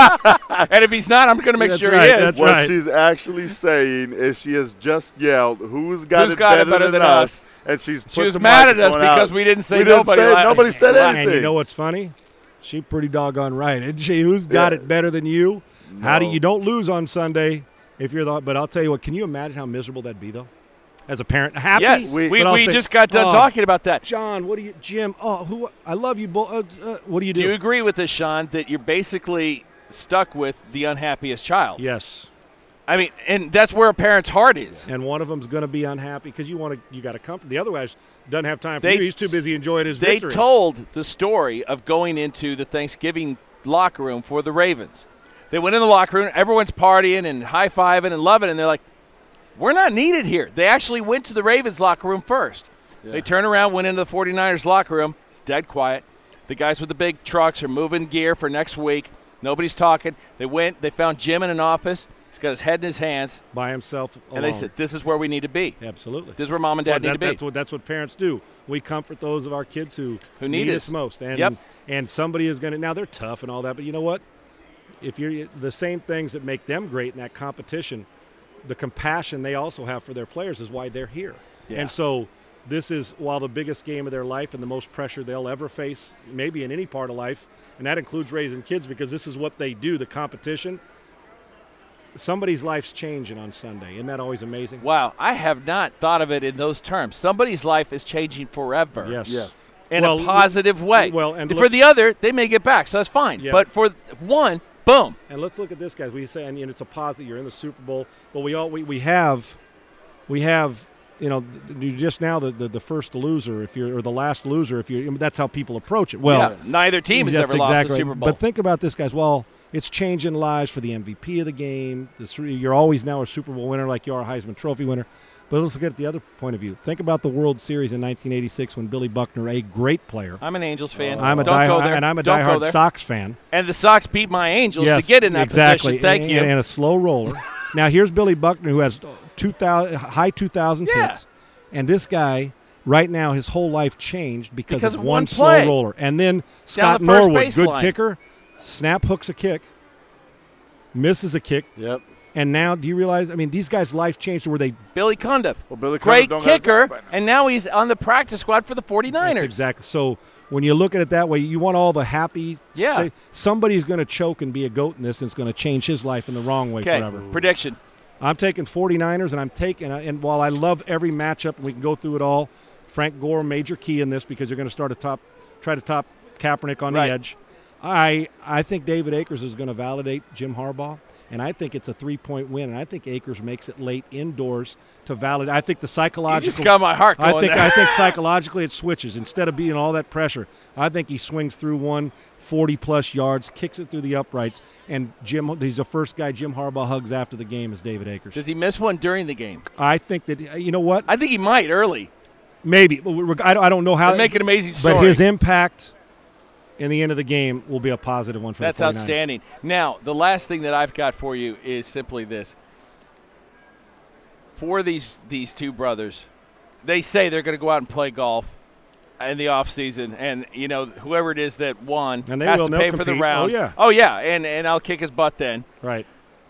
And if he's not, I'm going to make That's sure right, he is. that's What right. she's actually saying is she has just yelled, "Who's got, Who's it, got it better better than, than us?" us? And she's She put was the mad at us microphone out. because we didn't say we didn't nobody Say, la- nobody said laughed. anything. And you know what's funny? She pretty doggone right, isn't she? Who's got Yeah. it better than you? How do No. you don't lose on Sunday if you're the? But I'll tell you what. Can you imagine how miserable that'd be, though? As a parent, happy. Yes, We- we, but I'll we say, just got done "Oh, talking about that. John, what do you, Jim? Oh, who? I love you both. Uh, uh, what do you do? Do you agree with this, Sean, that you're basically stuck with the unhappiest child? Yes. I mean, and that's where a parent's heart is. And one of them's going to be unhappy because you want to. You got to comfort. The other guy doesn't have time for They- you. He's too busy enjoying his They victory. told the story of going into the Thanksgiving locker room for the Ravens. They went in the locker room, everyone's partying and high-fiving and loving it, and they're like, we're not needed here. They actually went to the Ravens locker room first. Yeah. They turned around, went into the 49ers locker room. It's dead quiet. The guys with the big trucks are moving gear for next week. Nobody's talking. They went, they found Jim in an office. He's got his head in his hands, by himself. and alone. they said, this is where we need to be. Absolutely. This is where mom and That's dad what, need that- to be. That's what that's what parents do. We comfort those of our kids who, Who need us us. most. And Yep. and somebody is going to now they're tough and all that, but you know what? If you're the same things that make them great in that competition, the compassion they also have for their players is why they're here. Yeah. And so this is while the biggest game of their life and the most pressure they'll ever face, maybe in any part of life, and that includes raising kids because this is what they do, the competition. Somebody's life's changing on Sunday. Isn't that always amazing? Wow, I have not thought of it in those terms. Somebody's life is changing forever. Yes. Yes. In Well, a positive way. well, and for look- the other, they may get back, so that's fine. Yeah. But for one, boom. And let's look at this, guys. We say, and you know, it's a positive. You're in the Super Bowl, but we all we, we have, we have, you know, you just now the, the the first loser if you're or the last loser if you're. That's how people approach it. Well, Yeah, neither team has that's ever lost exactly the right. Super Bowl. But think about this, guys. Well, it's changing lives for the M V P of the game. The three, you're always now a Super Bowl winner, like you are a Heisman Trophy winner. But let's look at the other point of view. Think about the World Series in nineteen eighty-six when Billy Buckner, a great player. I'm an Angels fan. I'm a Don't die- go there. and I'm a Don't go diehard there. Sox fan. And the Sox beat my Angels Yes, to get in that exactly. position. Thank and, you. And, and a slow roller. Now here's Billy Buckner, who has two thousand high two thousands Yeah. hits, and this guy right now his whole life changed because, Because of of one one slow play. roller. And then Down Scott the first Norwood, good baseline. kicker, snap hooks a kick, misses a kick, Yep. and now do you realize? I mean, these guys' life changed to where they. Billy Cundiff, Well, Billy great Cundiff don't kicker, got- and now he's on the practice squad for the 49ers. That's exactly. So when you look at it that way, you want all the happy. Yeah. Say, somebody's going to choke and be a goat in this, and it's going to change his life in the wrong way Okay, forever. prediction. I'm taking 49ers, and I'm taking. And while I love every matchup, and we can go through it all. Frank Gore, major key in this because you're going to start a top, try to top Kaepernick on Right. the edge. I I think David Akers is going to validate Jim Harbaugh, and I think it's a three-point win, and I think Akers makes it late indoors to validate. I think the psychological. You just got my heart I going think there. I think psychologically it switches instead of being all that pressure. I think he swings through one forty-plus yards, kicks it through the uprights, and Jim. He's the first guy Jim Harbaugh hugs after the game is David Akers. Does he miss one during the game? I think that you know what. I think he might early. Maybe. But we're- I don't, I don't know how. It'd make an amazing story. But his impact in the end of the game will be a positive one for That's the 49ers. outstanding. Now, the last thing that I've got for you is simply this. For these these two brothers, they say they're going to go out and play golf in the off season, and you know whoever it is that won And they has will, to and pay they'll for the compete. round. Oh, yeah. oh yeah, and and I'll kick his butt then. Right.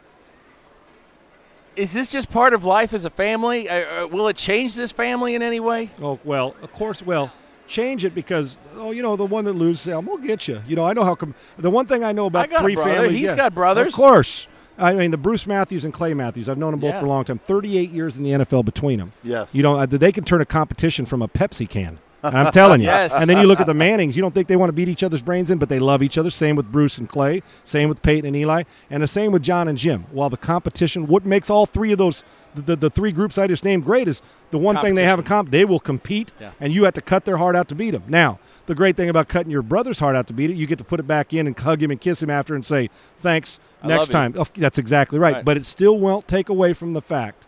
Is this just part of life as a family? Uh, uh, will it change this family in any way? Oh, well, of course, well, change it because, oh, you know, the one that loses, I'm going to get you. You know, I know how come. The one thing I know about I got a three brother. families. He's yeah, got brothers. Of course. I mean, the Bruce Matthews and Clay Matthews, I've known them both Yeah. for a long time. thirty-eight years in the N F L between them. Yes. You know, uh, they can turn a competition from a Pepsi can. I'm telling you. Yes. And then you look at the Mannings. You don't think they want to beat each other's brains in, but they love each other. Same with Bruce and Clay. Same with Peyton and Eli. And the same with John and Jim. While the competition, what makes all three of those, the, the, the three groups I just named great is the one thing they have in common. They will compete, Yeah. and you have to cut their heart out to beat them. Now, the great thing about cutting your brother's heart out to beat it, you get to put it back in and hug him and kiss him after and say, thanks, I next love you. time. Oh, that's exactly right. Right. But it still won't take away from the fact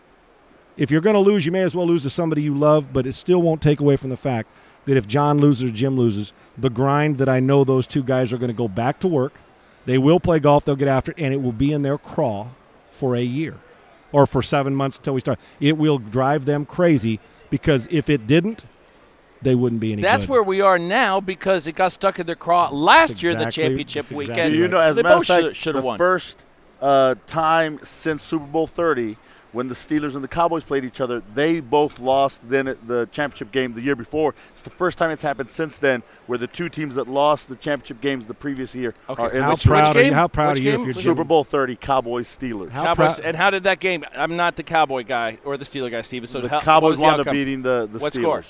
if you're going to lose, you may as well lose to somebody you love, but it still won't take away from the fact that if John loses or Jim loses, the grind that I know those two guys are going to go back to work, they will play golf, they'll get after it, and it will be in their craw for a year or for seven months until we start. It will drive them crazy because if it didn't, they wouldn't be any That's good. where we are now because it got stuck in their craw last That's year in the exactly- championship that's weekend. exactly Do you know, as they a matter both of fact, should the have won. first uh, time since Super Bowl thirty, when the Steelers and the Cowboys played each other, they both lost then at the championship game the year before. It's the first time it's happened since then where the two teams that lost the championship games the previous year Okay. are in How the Super proud are you? game? How proud Which are you game? if you're Super Jim? Bowl thirty, Cowboys Steelers. How Cowboys, proud- and how did that game? I'm not the Cowboy guy or the Steeler guy, Steven. So the how, what Cowboys was the wound up outcome? beating the, the What Steelers. score?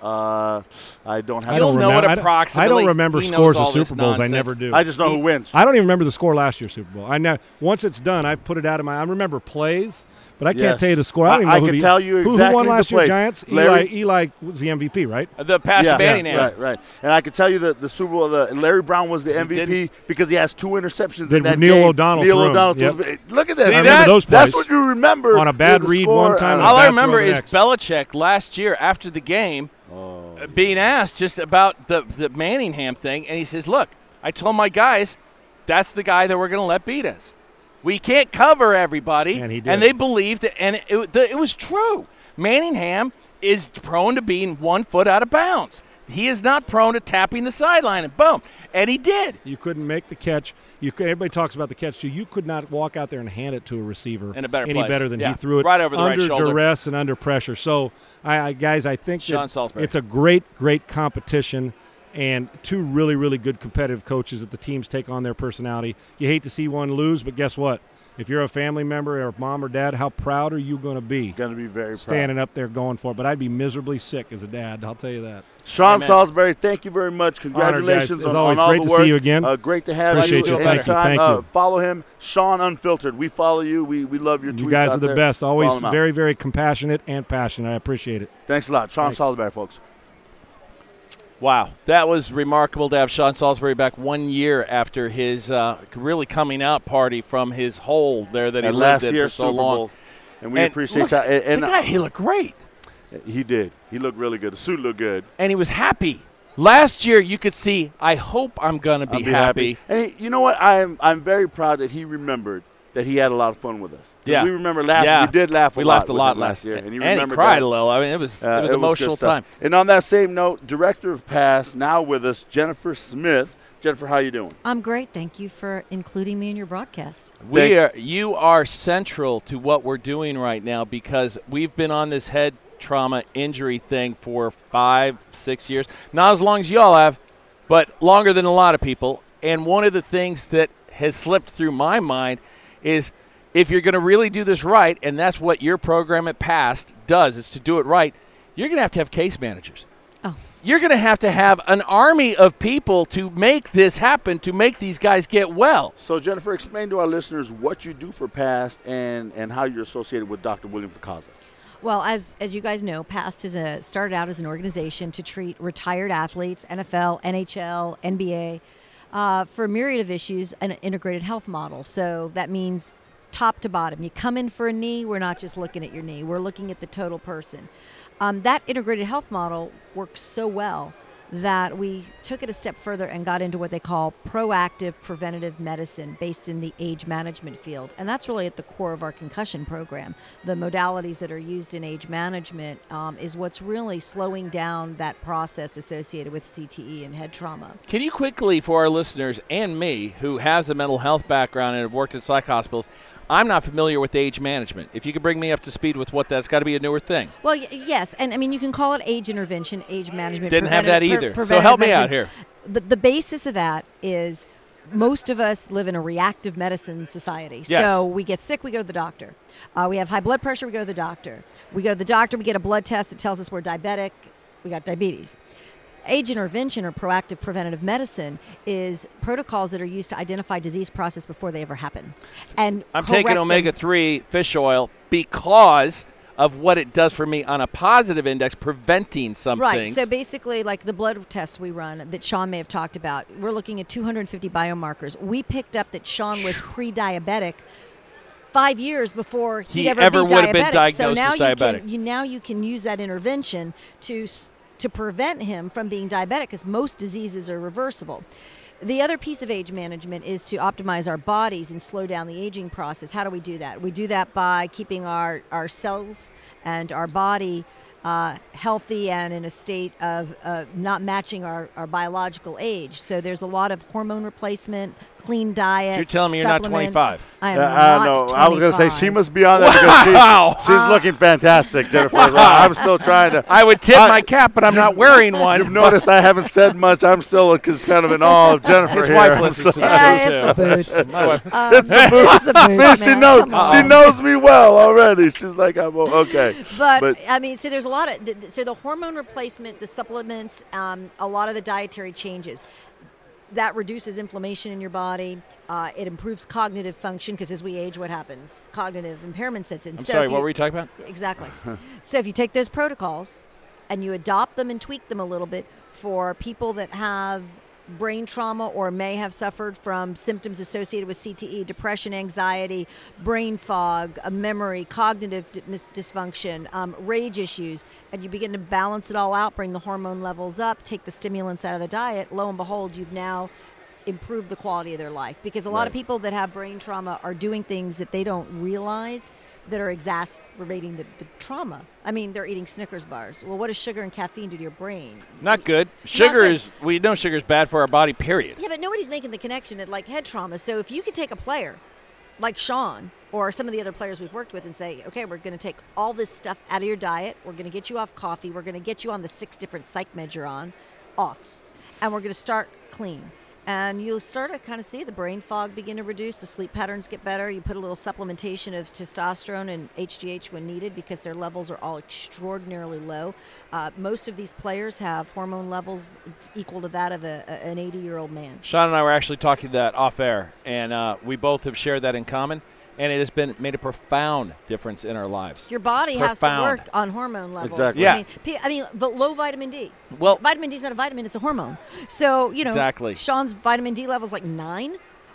Uh, I don't have I You'll don't know remember. it I don't- approximately. I don't remember He knows scores of all this Super Bowls. I nonsense. never do. I just know He- who wins. I don't even remember the score last year's Super Bowl. I know once it's done, I put it out of my. I remember plays, but I can't Yes. tell you the score. I don't even I- know I who can the, tell you who, exactly who won the last year. plays. Giants. Larry- Eli. Eli was the M V P, right? The pass yeah, to Manningham. right, right. And I can tell you that the Super Bowl, the, Larry Brown was the He M V P didn't- because he has two interceptions That in that Neil game. O'Donnell Neil threw 'em. O'Donnell. Yep. threw 'em. Look at this. See I that? remember those That's plays. what you remember On a bad the read score, one time. uh, and a All I bad remember throw the is next. Belichick last year after the game Oh, uh, being asked just about the, the Manningham thing, and he says, look, I told my guys that's the guy that we're going to let beat us. We can't cover everybody. And he did. they believed it, and it, it, the, it was true. Manningham is prone to being one foot out of bounds. He is not prone to tapping the sideline, and boom. And he did. You couldn't make the catch. You could, everybody talks about the catch too. You could not walk out there and hand it to a receiver In a better any place. better than Yeah. he threw it Right over the right under shoulder. duress and under pressure. So, I, I guys, I think Sean that Salisbury. it's a great, great competition, and two really, really good competitive coaches that the teams take on their personality. You hate to see one lose, but guess what? If you're a family member or mom or dad, how proud are you going to be going to be very proud. standing up there going for it? But I'd be miserably sick as a dad. I'll tell you that. Sean Amen. Salisbury, thank you very much. Congratulations Honored, guys. As on, always, on all great the to work. see you again. Uh, great to have Appreciate you. you. Thank you. Anytime. Thank Uh, you. follow him, Sean Unfiltered. We follow you. We we love your tweets. You guys out are the there. best. Always Follow him out. very, very compassionate and passionate. I appreciate it. Thanks a lot. Sean Thanks. Salisbury, folks. Wow, that was remarkable to have Sean Salisbury back one year after his uh, really coming out party from his hole there that he And lived last in year's for so Super long. Bowl. And we And appreciate look, that. And, and the guy, he looked great. he did. He looked really good. The suit looked good. And he was happy. Last year, you could see, I hope I'm going to be, I'll be happy. happy. And he, you know what? I'm I'm very proud that he remembered that he had a lot of fun with us. 'Cause Yeah. We remember laughing. Yeah. We did laugh a we lot. laughed a with lot him last year. And he, And he remembered cried that. a little. I mean, it was, Uh, it was an good emotional stuff. time. And on that same note, Director of Pass, now with us, Jennifer Smith. Jennifer, how you doing? I'm great. Thank you for including me in your broadcast. We are, you are central to what we're doing right now because we've been on this head trauma injury thing for five, six years. Not as long as y'all have, but longer than a lot of people. And one of the things that has slipped through my mind is if you're going to really do this right, and that's what your program at PAST does, is to do it right, you're going to have to have case managers. Oh. You're going to have to have an army of people to make this happen, to make these guys get well. So, Jennifer, explain to our listeners what you do for PAST and, and how you're associated with Doctor William Ficaza. Well, as as you guys know, PAST is a started out as an organization to treat retired athletes, N F L, N H L, N B A, uh, for a myriad of issues, an integrated health model. So that means top to bottom. You come in for a knee, we're not just looking at your knee. We're looking at the total person. Um, that integrated health model works so well that we took it a step further and got into what they call proactive preventative medicine based in the age management field. And that's really at the core of our concussion program. The modalities that are used in age management um, is what's really slowing down that process associated with C T E and head trauma. Can you quickly, for our listeners and me, who has a mental health background and have worked at psych hospitals, I'm not familiar with age management. If you could bring me up to speed with what that's got to be a newer thing. Well, y- yes, and I mean you can call it age intervention, age management. Didn't have that preventative- either. pre- So help me preventative out here. medicine. The, the basis of that is most of us live in a reactive medicine society. Yes. So we get sick, we go to the doctor. Uh, we have high blood pressure, we go to the doctor. We go to the doctor, we get a blood test that tells us we're diabetic, we got diabetes. Age intervention or proactive preventative medicine is protocols that are used to identify disease process before they ever happen. And I'm correct taking them. omega three fish oil because of what it does for me on a positive index, preventing some Right. things. So basically, like the blood tests we run that Sean may have talked about, we're looking at two hundred fifty biomarkers. We picked up that Sean was pre-diabetic five years before he'd He ever, ever be would have been diabetic. diagnosed so now as you diabetic. Can, you, now you can use that intervention to s- to prevent him from being diabetic because most diseases are reversible. The other piece of age management is to optimize our bodies and slow down the aging process. How do we do that? We do that by keeping our, our cells and our body uh, healthy and in a state of uh, not matching our, our biological age. So there's a lot of hormone replacement, clean diet. So you're telling me you're not supplement. twenty-five? I am Uh, not I know. I was going to say she twenty-five. must be on that Wow. because she, she's looking fantastic, Jennifer. I'm still trying to. I would tip I- my cap, but I'm not wearing one. You've noticed I haven't said much. I'm still just kind of in awe of Jennifer His here. wife listens to the Yeah, show, it's the too. boots. My wife. Um, It's the boots. it's the boots, See, she man. knows. Come on. She knows me well already. She's like, I'm o- okay. But, But- I mean, so there's a lot of th- th- so the hormone replacement, the supplements, um, a lot of the dietary changes that reduces inflammation in your body. Uh, it improves cognitive function because as we age, what happens? Cognitive impairment sets in. I'm So sorry, if what you- were you talking about? Exactly. So if you take those protocols and you adopt them and tweak them a little bit for people that have brain trauma or may have suffered from symptoms associated with C T E, depression, anxiety, brain fog, a memory, cognitive d- mis- dysfunction, um, rage issues, and you begin to balance it all out, bring the hormone levels up, take the stimulants out of the diet, lo and behold, you've now improved the quality of their life. Because a lot Right. of people that have brain trauma are doing things that they don't realize that are exacerbating the, the trauma. I mean, they're eating Snickers bars. Well, what does sugar and caffeine do to your brain? Not good. Sugar good. is, we know sugar is bad for our body, period. Yeah, but nobody's making the connection at like head trauma. So if you could take a player like Sean or some of the other players we've worked with and say, okay, we're going to take all this stuff out of your diet. We're going to get you off coffee. We're going to get you on the six different psych meds you're on, off. And we're going to start clean. And you'll start to kind of see the brain fog begin to reduce, the sleep patterns get better. You put a little supplementation of testosterone and H G H when needed because their levels are all extraordinarily low. Uh, most of these players have hormone levels equal to that of a, a, an eighty-year-old man. Sean and I were actually talking that off air, and uh, we both have shared that in common, and it has been made a profound difference in our lives. Your body has to Profound. work on hormone levels. Exactly. Yeah. I mean, p- I mean, the low vitamin D. Well- vitamin D is not a vitamin; it's a hormone. So you know, Exactly. Sean's vitamin D level is like nine.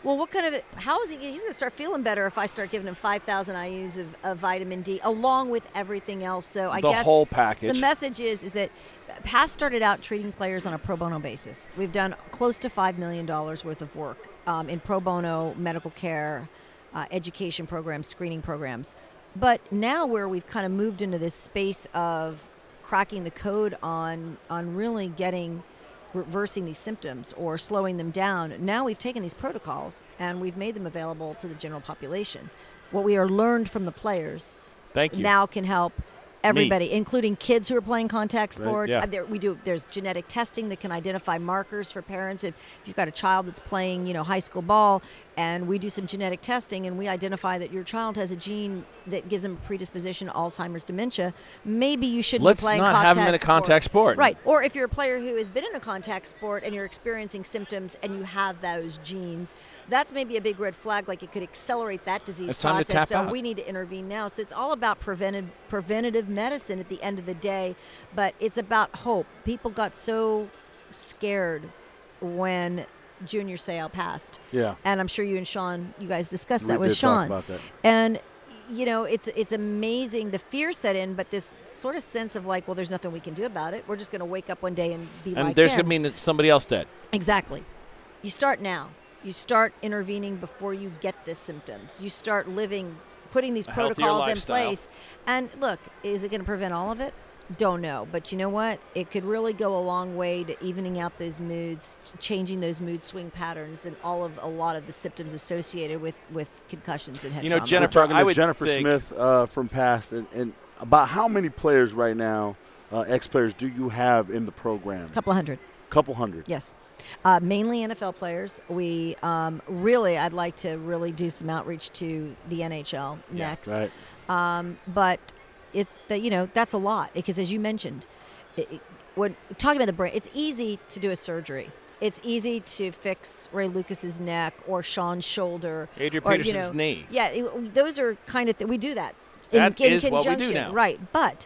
Well, what kind of how is he? He's going to start feeling better if I start giving him five thousand I U's of, of vitamin D along with everything else. So I The guess whole package. The message is is that Pass started out treating players on a pro bono basis. We've done close to five million dollars worth of work um, in pro bono medical care, uh, education programs, screening programs. But now where we've kind of moved into this space of cracking the code on on really getting reversing these symptoms or slowing them down. Now we've taken these protocols and we've made them available to the general population. What we are learned from the players Thank you. now can help everybody, including kids who are playing contact sports. yeah. Uh, there, we do. There's genetic testing that can identify markers for parents. If, if you've got a child that's playing, you know, high school ball, and we do some genetic testing, and we identify that your child has a gene that gives them a predisposition to Alzheimer's, dementia, maybe you shouldn't Let's be playing not contact have them in a contact sport. Right. Or if you're a player who has been in a contact sport and you're experiencing symptoms and you have those genes, that's maybe a big red flag. Like it could accelerate that disease It's time to process. tap So out. we need to intervene now. So it's all about preventive preventative medicine at the end of the day, but it's about hope. People got so scared when Junior Seau passed. Yeah. And I'm sure you and Sean, you guys discussed We that with did talk Sean. about that. And you know, it's it's amazing. The fear set in, but this sort of sense of like, well, there's nothing we can do about it. We're just going to wake up one day and be And like there's him. going to mean that somebody else dead. Exactly. You start now. You start intervening before you get the symptoms. You start living, putting these A healthier protocols in lifestyle. place. And look, is it going to prevent all of it? Don't know. But you know what? It could really go a long way to evening out those moods, changing those mood swing patterns, and all of a lot of the symptoms associated with, with concussions and head You know, trauma. We're Jennifer, talking I to would Jennifer think- Smith uh, from Past, and, and about how many players right now, uh, ex-players, do you have in the program? A couple hundred. Couple hundred. Yes. Uh, mainly N F L players. We um, really, I'd like to really do some outreach to the N H L Yeah, next. Right. Um, but it's the, you know, that's a lot because as you mentioned, it, it, when talking about the brain, it's easy to do a surgery. It's easy to fix Ray Lucas's neck or Sean's shoulder. Adrian or, you Peterson's know, knee. Yeah, it, those are kind of th- we do that. In, That in is what we do conjunction, now. right? But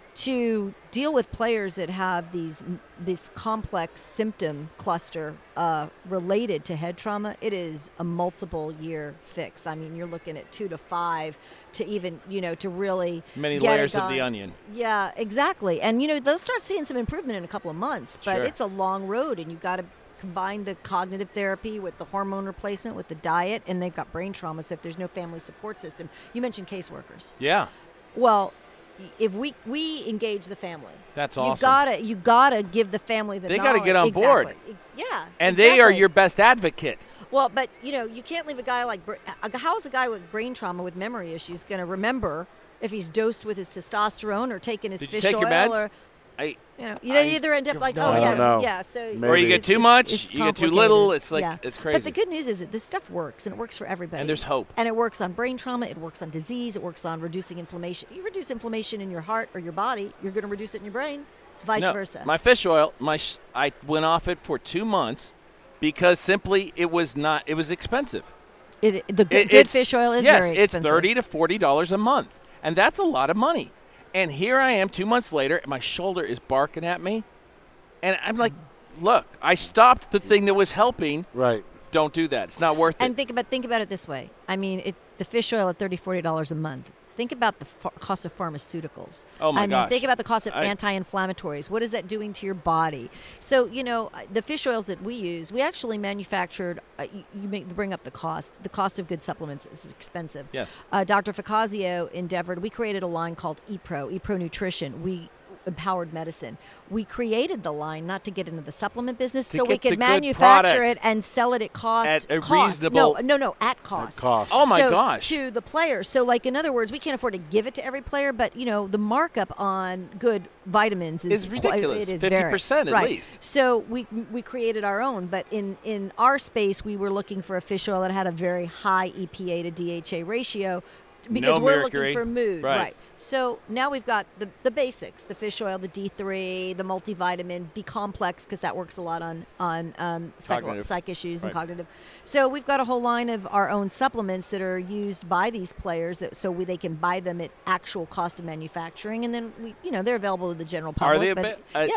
to deal with players that have these this complex symptom cluster uh, related to head trauma, it is a multiple year fix. I mean, you're looking at two to five to even, you know, to really Many get a layers of guy- the onion. Yeah, exactly. And you know, they'll start seeing some improvement in a couple of months, but Sure. it's a long road, and you've got to combine the cognitive therapy with the hormone replacement with the diet, and they've got brain trauma. So if there's no family support system, you mentioned caseworkers. Yeah. Well, if we we engage the family, That's you awesome. gotta you gotta give the family the They gotta knowledge. get on board. Exactly. Ex- Yeah, And they are exactly. your best advocate. Well, but you know, you can't leave a guy like br- a- how is a guy with brain trauma with memory issues going to remember if he's dosed with his testosterone or taking his Did you fish take your oil meds? or I, you know, you they I either end up like, don't oh know. I yeah, don't know. yeah. So Maybe. or you get it's- too it's- much, it's you get too complicated. little. It's like Yeah. it's crazy. But the good news is that this stuff works, and it works for everybody. And there's hope. And it works on brain trauma. It works on disease. It works on reducing inflammation. You reduce inflammation in your heart or your body, you're going to reduce it in your brain. Vice No, versa. My fish oil, my sh- I went off it for two months because simply it was not. It was expensive. It, the good, It- good it's- fish oil is yes, very it's expensive. thirty to forty dollars a month, and that's a lot of money. And here I am, two months later, and my shoulder is barking at me, and I'm like, "Look, I stopped the thing that was helping. Right. Don't do that. It's not worth And it." think about think about it this way. I mean, it, the fish oil at thirty, forty dollars a month. Think about the ph- cost of pharmaceuticals. Oh, my I mean, gosh. think about the cost of I- anti-inflammatories. What is that doing to your body? So, you know, the fish oils that we use, we actually manufactured. Uh, you, you make, bring up the cost. The cost of good supplements is expensive. Yes. Uh, Doctor Ficazio endeavored. We created a line called ePro, ePro Nutrition. We empowered medicine. We created the line not to get into the supplement business, To so we get the could good manufacture product it and sell it at cost. at a cost. reasonable- No, no, no, at cost. cost. Oh my So, gosh. To the player. So, like in other words, we can't afford to give it to every player, but you know, the markup on good vitamins is Is ridiculous. It is fifty percent very, at right. least. So we we created our own, but in in our space, we were looking for a fish oil that had a very high E P A to D H A ratio. Because No we're mercury. looking for mood, Right. So now we've got the, the basics: the fish oil, the D three, the multivitamin, B complex, because that works a lot on on um, psych, Cognitive. psych issues and Right. cognitive. So we've got a whole line of our own supplements that are used by these players, that, so we, they can buy them at actual cost of manufacturing, and then we, you know, they're available to the general public. Are they a but, bit? Uh, yep.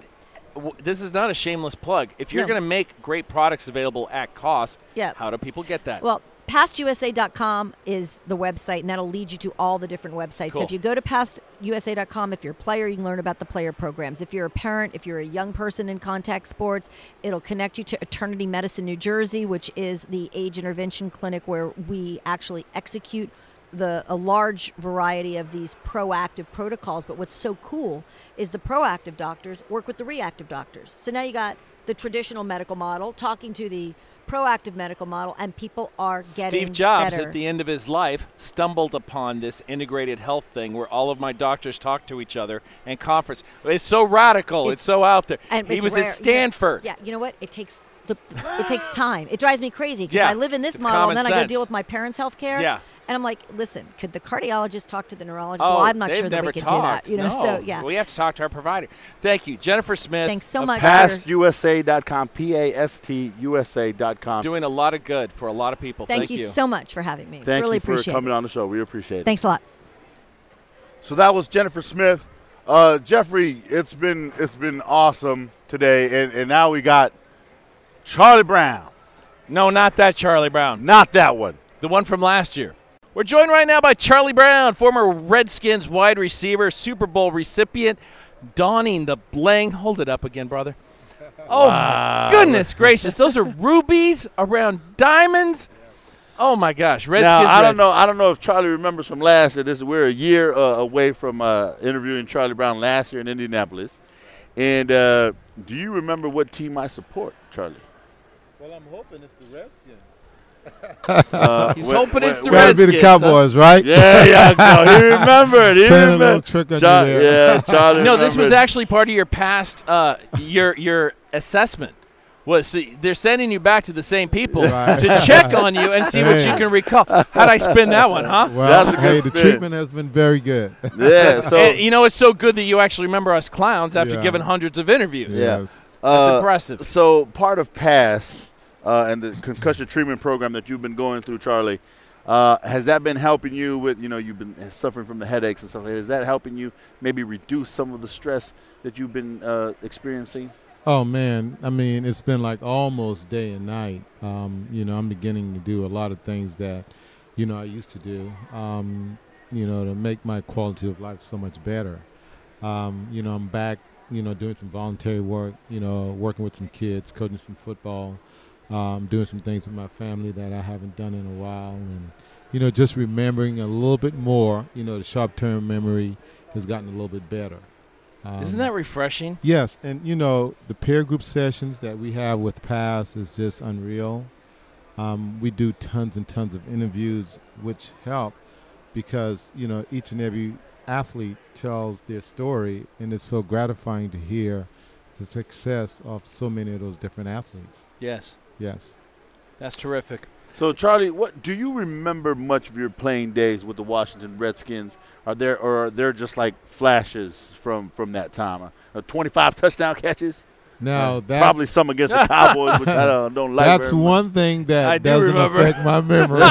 w- this is not a shameless plug. If you're No. going to make great products available at cost, Yeah. how do people get that? Well, past U S A dot com is the website, and that'll lead you to all the different websites. Cool. So if you go to past U S A dot com, if you're a player, you can learn about the player programs. If you're a parent, if you're a young person in contact sports, it'll connect you to Eternity Medicine New Jersey, which is the age intervention clinic where we actually execute the a large variety of these proactive protocols. But what's so cool is the proactive doctors work with the reactive doctors. So now you got the traditional medical model talking to the proactive medical model, and people are getting Steve Jobs, better. at the end of his life, stumbled upon this integrated health thing where all of my doctors talk to each other and conference. It's so radical. It's, It's- so out there. And He it's was rare. at Stanford. Yeah, you know what? It takes the it takes time. It drives me crazy because Yeah, I live in this it's model, common and then I got to sense. deal with my parents' health care. Yeah. And I'm like, listen, could the cardiologist talk to the neurologist? Oh, well, I'm not they've sure that never we can talked. do that. You know, No. so yeah. We have to talk to our provider. Thank you, Jennifer Smith. Thanks so of much. past U S A dot com, P A S T U S A dot com. Doing a lot of good for a lot of people. Thank, Thank, you, so much for having me. Thank really you for appreciate coming it. on the show. We appreciate it. Thanks a lot. So that was Jennifer Smith. Uh, Jeffrey, it's been it's been awesome today, and, and now we got Charlie Brown. No, not that Charlie Brown. Not that one. The one from last year. We're joined right now by Charlie Brown, former Redskins wide receiver, Super Bowl recipient, donning the bling. Hold it up again, brother. Oh, my goodness gracious. Those are rubies around diamonds. Oh, my gosh. Redskins. Now I don't Red- know. I don't know if Charlie remembers from last year. This is we're a year uh, away from uh, interviewing Charlie Brown last year in Indianapolis. And uh, do you remember what team I support, Charlie? Well, I'm hoping it's the Redskins. Uh, He's when- hoping it's when- the when- Gotta be Redskins. the Cowboys, right? Yeah, yeah. No, he remembered. He Playing a little remembered. trick on you Char- there. yeah, Charlie. No, this was remembered. actually part of your past, uh, your your assessment. Was see, they're sending you back to the same people Right. to check on you and see what you Hey. can recall. How'd I spin that one, huh? Well, That's a good hey, the spin. treatment has been very good. Yeah. So And, you know, it's so good that you actually remember us clowns after Yeah. giving hundreds of interviews. Yeah. Yes. That's uh, impressive. So part of PAST uh, and the concussion treatment program that you've been going through, Charlie, uh, has that been helping you with, you know, you've been suffering from the headaches and stuff like that. Is that helping you maybe reduce some of the stress that you've been uh, experiencing? Oh man, I mean, it's been like almost day and night. Um, you know, I'm beginning to do a lot of things that, you know, I used to do. Um, you know, to make my quality of life so much better. Um, you know, I'm back. You know, doing some voluntary work. You know, working with some kids, coaching some football, um, doing some things with my family that I haven't done in a while, and you know, just remembering a little bit more. You know, the short-term memory has gotten a little bit better. Um, Isn't that refreshing? Yes, and you know the peer group sessions that we have with PASS is just unreal. Um, we do tons and tons of interviews, which help because you know each and every athlete tells their story, and it's so gratifying to hear the success of so many of those different athletes. Yes, Yes. that's terrific. So, Charlie, what do you remember much of your playing days with the Washington Redskins? Are there or are there just like flashes from, from that time? Uh, twenty-five touchdown catches? Now Uh, that's probably some against the Cowboys, which I don't, don't like. that's very much. one thing that I do doesn't remember. affect my memory.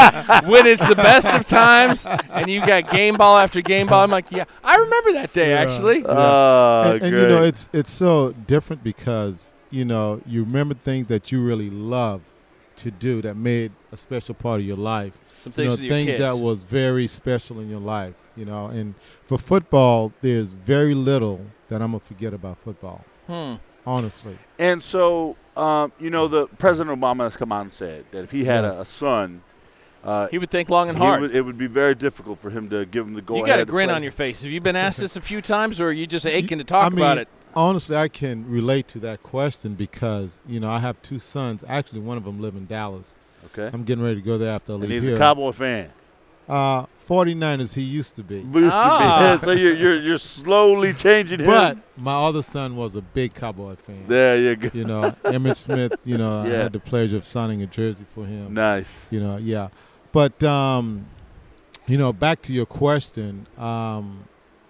When it's the best of times and you got game ball after game ball, I'm like, yeah, I remember that day, Yeah. actually. Oh, and, and you know great. it's it's so different because you know you remember things that you really love to do that made a special part of your life. Some You things know, with your things kids. that was very special in your life. You know, and for football, there's very little that I'm gonna forget about football. hmm. Honestly, And so, um, you know, the President Obama has come out and said that if he had a, Yes. a son, uh, He would think long and he hard. would, it would be very difficult for him to give him the go You ahead. got a to grin play. on your face. Have you been asked this a few times, or are you just aching to talk I mean, about it? honestly, I can relate to that question because you know I have two sons. Actually, one of them live in Dallas. Okay. I'm getting ready to go there after I leave And he's here. a Cowboy fan. Uh, forty-niners he used to be. Used Ah. to be. So you're, you're, you're slowly changing him. But my other son was a big Cowboy fan. There you go. You know, Emmitt Smith, you know, I Yeah. had the pleasure of signing a jersey for him. Nice. You know, yeah. But, um, you know, back to your question, um,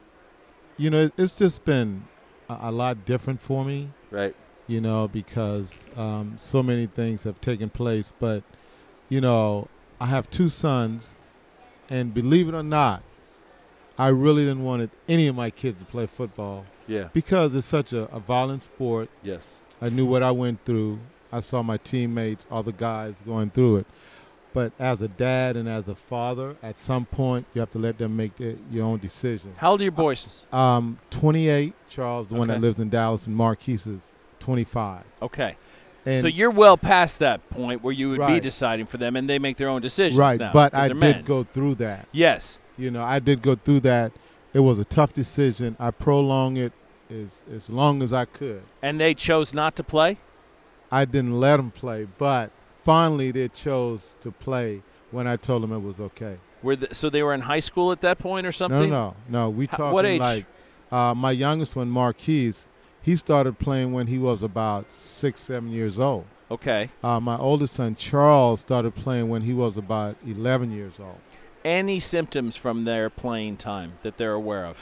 you know, it, it's just been a, a lot different for me, Right. you know, because um, so many things have taken place. But, you know, I have two sons, and believe it or not, I really didn't want any of my kids to play football Yeah. because it's such a, a violent sport. Yes. I knew what I went through. I saw my teammates, all the guys going through it. But as a dad and as a father, at some point, you have to let them make their, your own decision. How old are your boys? Um, twenty-eight, Charles, the one that Okay. lives in Dallas, and Marquise is twenty-five. Okay. And so you're well past that point where you would be Right. deciding for them, and they make their own decisions right, now. but 'cause I they're did men. go through that. Yes. You know, I did go through that. It was a tough decision. I prolonged it as as long as I could. And they chose not to play? I didn't let them play, but finally they chose to play when I told them it was okay. Were the, so they were in high school at that point or No, something? no, no. We H- talking what age? like uh, my youngest one, Marquise. He started playing when he was about six, seven years old. Okay. Uh, my oldest son, Charles, started playing when he was about eleven years old. Any symptoms from their playing time that they're aware of?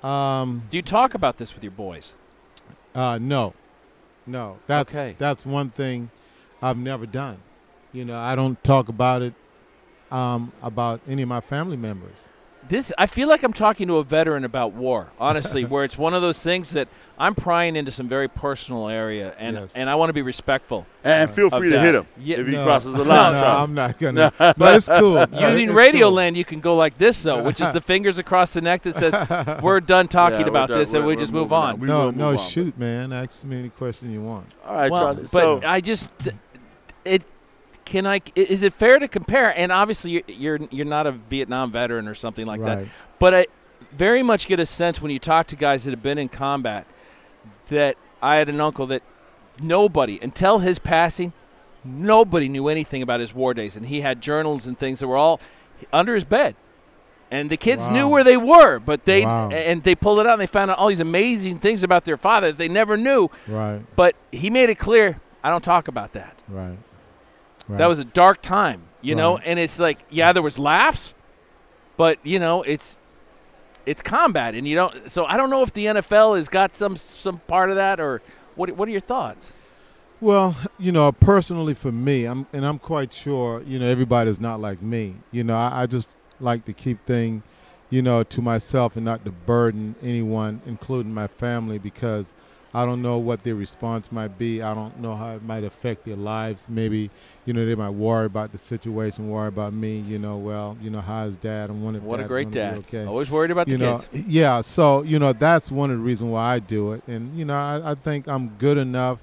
Um, Do you talk about this with your boys? uh, no, no. That's Okay. that's one thing I've never done. You know, I don't talk about it um, about any of my family members. This I feel like I'm talking to a veteran about war, honestly, where it's one of those things that I'm prying into some very personal area, and Yes. and I want to be respectful. And feel Of free to that. hit him Yeah, if he no. crosses the No, line. no, Charlie. I'm not gonna. No, it's cool. Using It's Radio cool. Land, you can go like this, though, which is the fingers across the neck that says, we're done talking Yeah, we're about done- this, and we're- we just we're move moving on. on. We No, will no, move on, shoot, man. Ask me any question you want. All right, Well, Charlie. but So I just, it, can I, is it fair to compare? And obviously you're, you're, you're not a Vietnam veteran or something like that. Right. But I very much get a sense when you talk to guys that have been in combat that I had an uncle that nobody, until his passing, nobody knew anything about his war days. And he had journals and things that were all under his bed. And the kids Wow. knew where they were, but they Wow. and they pulled it out and they found out all these amazing things about their father that they never knew. Right, But he made it clear, I don't talk about that. right, right. That was a dark time, you know, Right. and it's like, yeah, there was laughs, but you know, it's it's combat, and you don't. So I don't know if the N F L has got some some part of that, or what? What are your thoughts? Well, you know, personally for me, I'm and I'm quite sure, you know, everybody's not like me. You know, I, I just like to keep things, you know, to myself and not to burden anyone, including my family, because I don't know what their response might be. I don't know how it might affect their lives. Maybe, you know, they might worry about the situation, worry about me. You know, well, you know, how's Dad? I wonder if What a Dad's great gonna dad! be okay. Always worried about you the know, kids. yeah. So you know, that's one of the reasons why I do it, and you know, I, I think I'm good enough,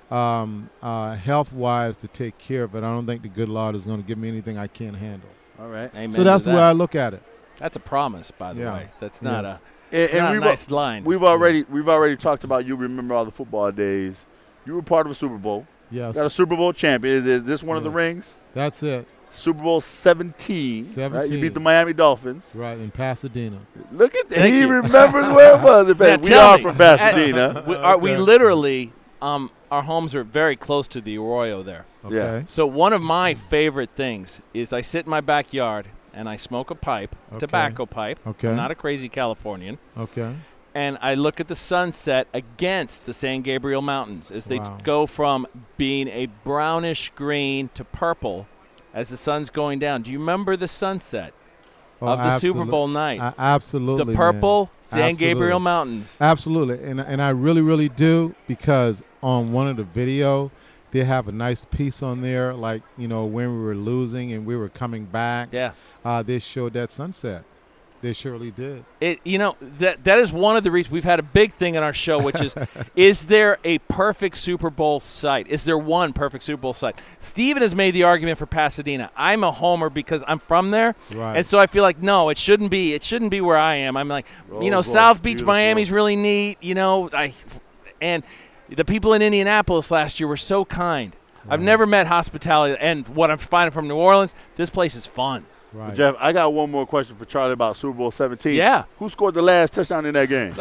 um, uh, health-wise, to take care of it. I don't think the good Lord is going to give me anything I can't handle. all right. Amen. so that's to the that. way I look at it. That's a promise, by the Yeah. way. That's not Yes. a. And, It's and not a we've, nice line. we've already we've already talked about you remember all the football days. You were part of a Super Bowl. Yes, Got a Super Bowl champion. Is, is this one of the Yes. rings? that's it. Super Bowl seventeen. Right? You seventeen. beat the Miami Dolphins. Right in Pasadena. Look at that. Thank He you. remembers where it was. In Now, fact, we tell are me, from Pasadena. We, are, we Okay. literally, um, our homes are very close to the Arroyo there. Okay. Yeah. So one of my favorite things is I sit in my backyard and I smoke a pipe, Okay. tobacco pipe. Okay. I'm not a crazy Californian. Okay. And I look at the sunset against the San Gabriel Mountains as they Wow. go from being a brownish green to purple as the sun's going down. Do you remember the sunset Oh, of the Super absolute- Bowl night? I- absolutely. the man. purple San Absolutely. Gabriel Mountains. Absolutely, and and I really really do, because on one of the video they have a nice piece on there, like, you know, when we were losing and we were coming back. Yeah. Uh, they showed that sunset. They surely did. It, you know, that that is one of the reasons we've had a big thing on our show, which is, is there a perfect Super Bowl site? Is there one perfect Super Bowl site? Steven has made the argument for Pasadena. I'm a homer because I'm from there, Right. and so I feel like no, it shouldn't be. It shouldn't be where I am. I'm like, you know, Rolls Royce, South Beach, beautiful. Miami's really neat. You know, I, and the people in Indianapolis last year were so kind. I've never met hospitality, and what I'm finding from New Orleans, this place is fun. Right. Jeff, I got one more question for Charlie about Super Bowl seventeen. Yeah. Who scored the last touchdown in that game?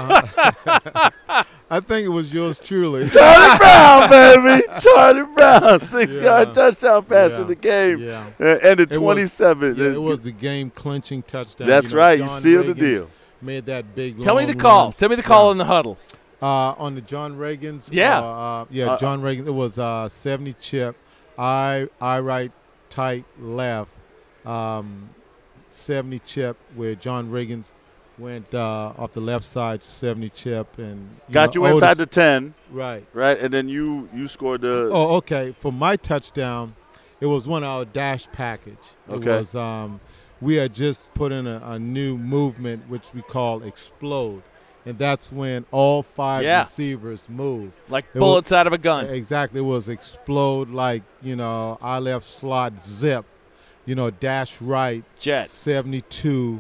I think it was yours truly. Charlie Brown, baby. Charlie Brown. Six-yard Yeah. touchdown pass Yeah. in the game. Yeah. Uh, ended It was- twenty-seven. Yeah, it was the game clinching touchdown. That's You know, right. You John sealed the Reagans deal. Made that big. Tell me long the call. run. Tell me the call Yeah. in the huddle. Uh, on the John Reagan's. Yeah. Uh, uh, yeah, Uh, John Reagan. It was uh, seventy chip. I I right tight left. Um, seventy chip where John Reagan's went uh, off the left side, seventy chip, and you Got know, you inside Otis- the ten, right. right? And then you you scored the. Oh, okay. For my touchdown, it was one of our dash package. It Okay. was um, we had just put in a, a new movement which we call explode, and that's when all five Yeah. receivers move. Like It bullets was- out of a gun. Exactly, it was explode like you know I left slot zip, you know dash right Jet. seventy-two,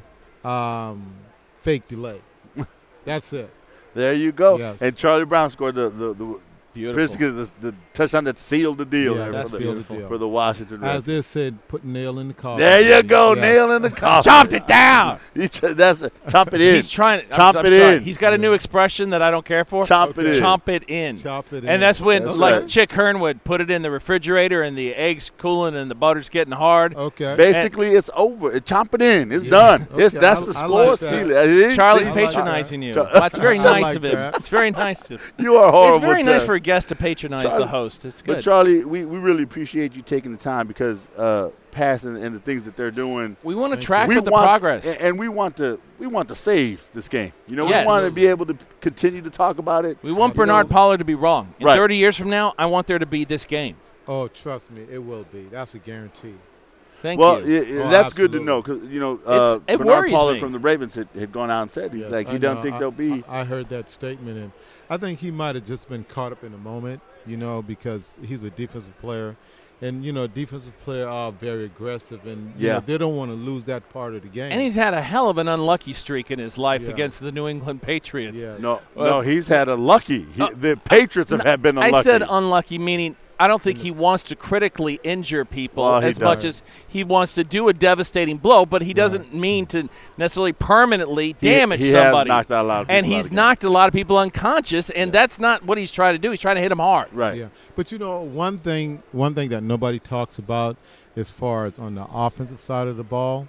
um, fake delay. That's it. There you go. Yes. And Charlie Brown scored the the, the Beautiful. basically the, the touchdown that sealed the deal Yeah, there that for, sealed the, the deal. for the Washington As Redskins. they said, put nail in the coffin. There you go, Yeah. nail in the coffin. Chopped it down. He ch- that's chomp it in. He's trying. I'm- Chomp I'm it sorry. in. He's got a new expression that I don't care for. Chomp it in. Chomp it in. Chop it in. And that's when, That's like right. Chick Hearn would put it in the refrigerator, and the eggs cooling, and the butter's getting hard. Okay. Basically, it's over. It, chomp it in. It's Yeah. done. It's Okay, that's I- the I score. like See, that. it is. Charlie's See? like patronizing you. Char- Well, it's very I nice like of him. that. It's very nice of him. You are It's horrible. very nice Jeff. for a guest to patronize Charlie- the host. It's But good. Charlie, we, we really appreciate you taking the time because uh, past and, and the things that they're doing. we want to Thank track we with the want, progress. and, and we want to we want to save this game. You know, Yes. we want to be able to continue to talk about it. we want You know, Bernard Pollard to be wrong. In Right. thirty years from now, I want there to be this game. Oh, trust me, it will be. That's a guarantee. Thank Well, you. i- i- Oh, that's good to absolutely. know because you know uh, it Bernard worries Pollard me. from the Ravens had, had gone out and said he's Yes, like he I doesn't know. think I- they'll be. I, I heard that statement, and I think he might have just been caught up in the moment, you know, because he's a defensive player, and you know, defensive players are very aggressive, and you Yeah. know, they don't want to lose that part of the game. And he's had a hell of an unlucky streak in his life Yeah. against the New England Patriots. yeah. no, Well- no, he's had a lucky. He, Uh, the Patriots have had been unlucky. I said unlucky, meaning I don't think he wants to critically injure people Well, he as much does. as he wants to do a devastating blow, but he doesn't mean to necessarily permanently He- damage he has somebody. knocked out a lot of and people out he's of the game. knocked a lot of people unconscious, and that's not what he's trying to do. He's trying to hit them hard. right. Yeah, but you know, one thing, one thing that nobody talks about, as far as on the offensive side of the ball,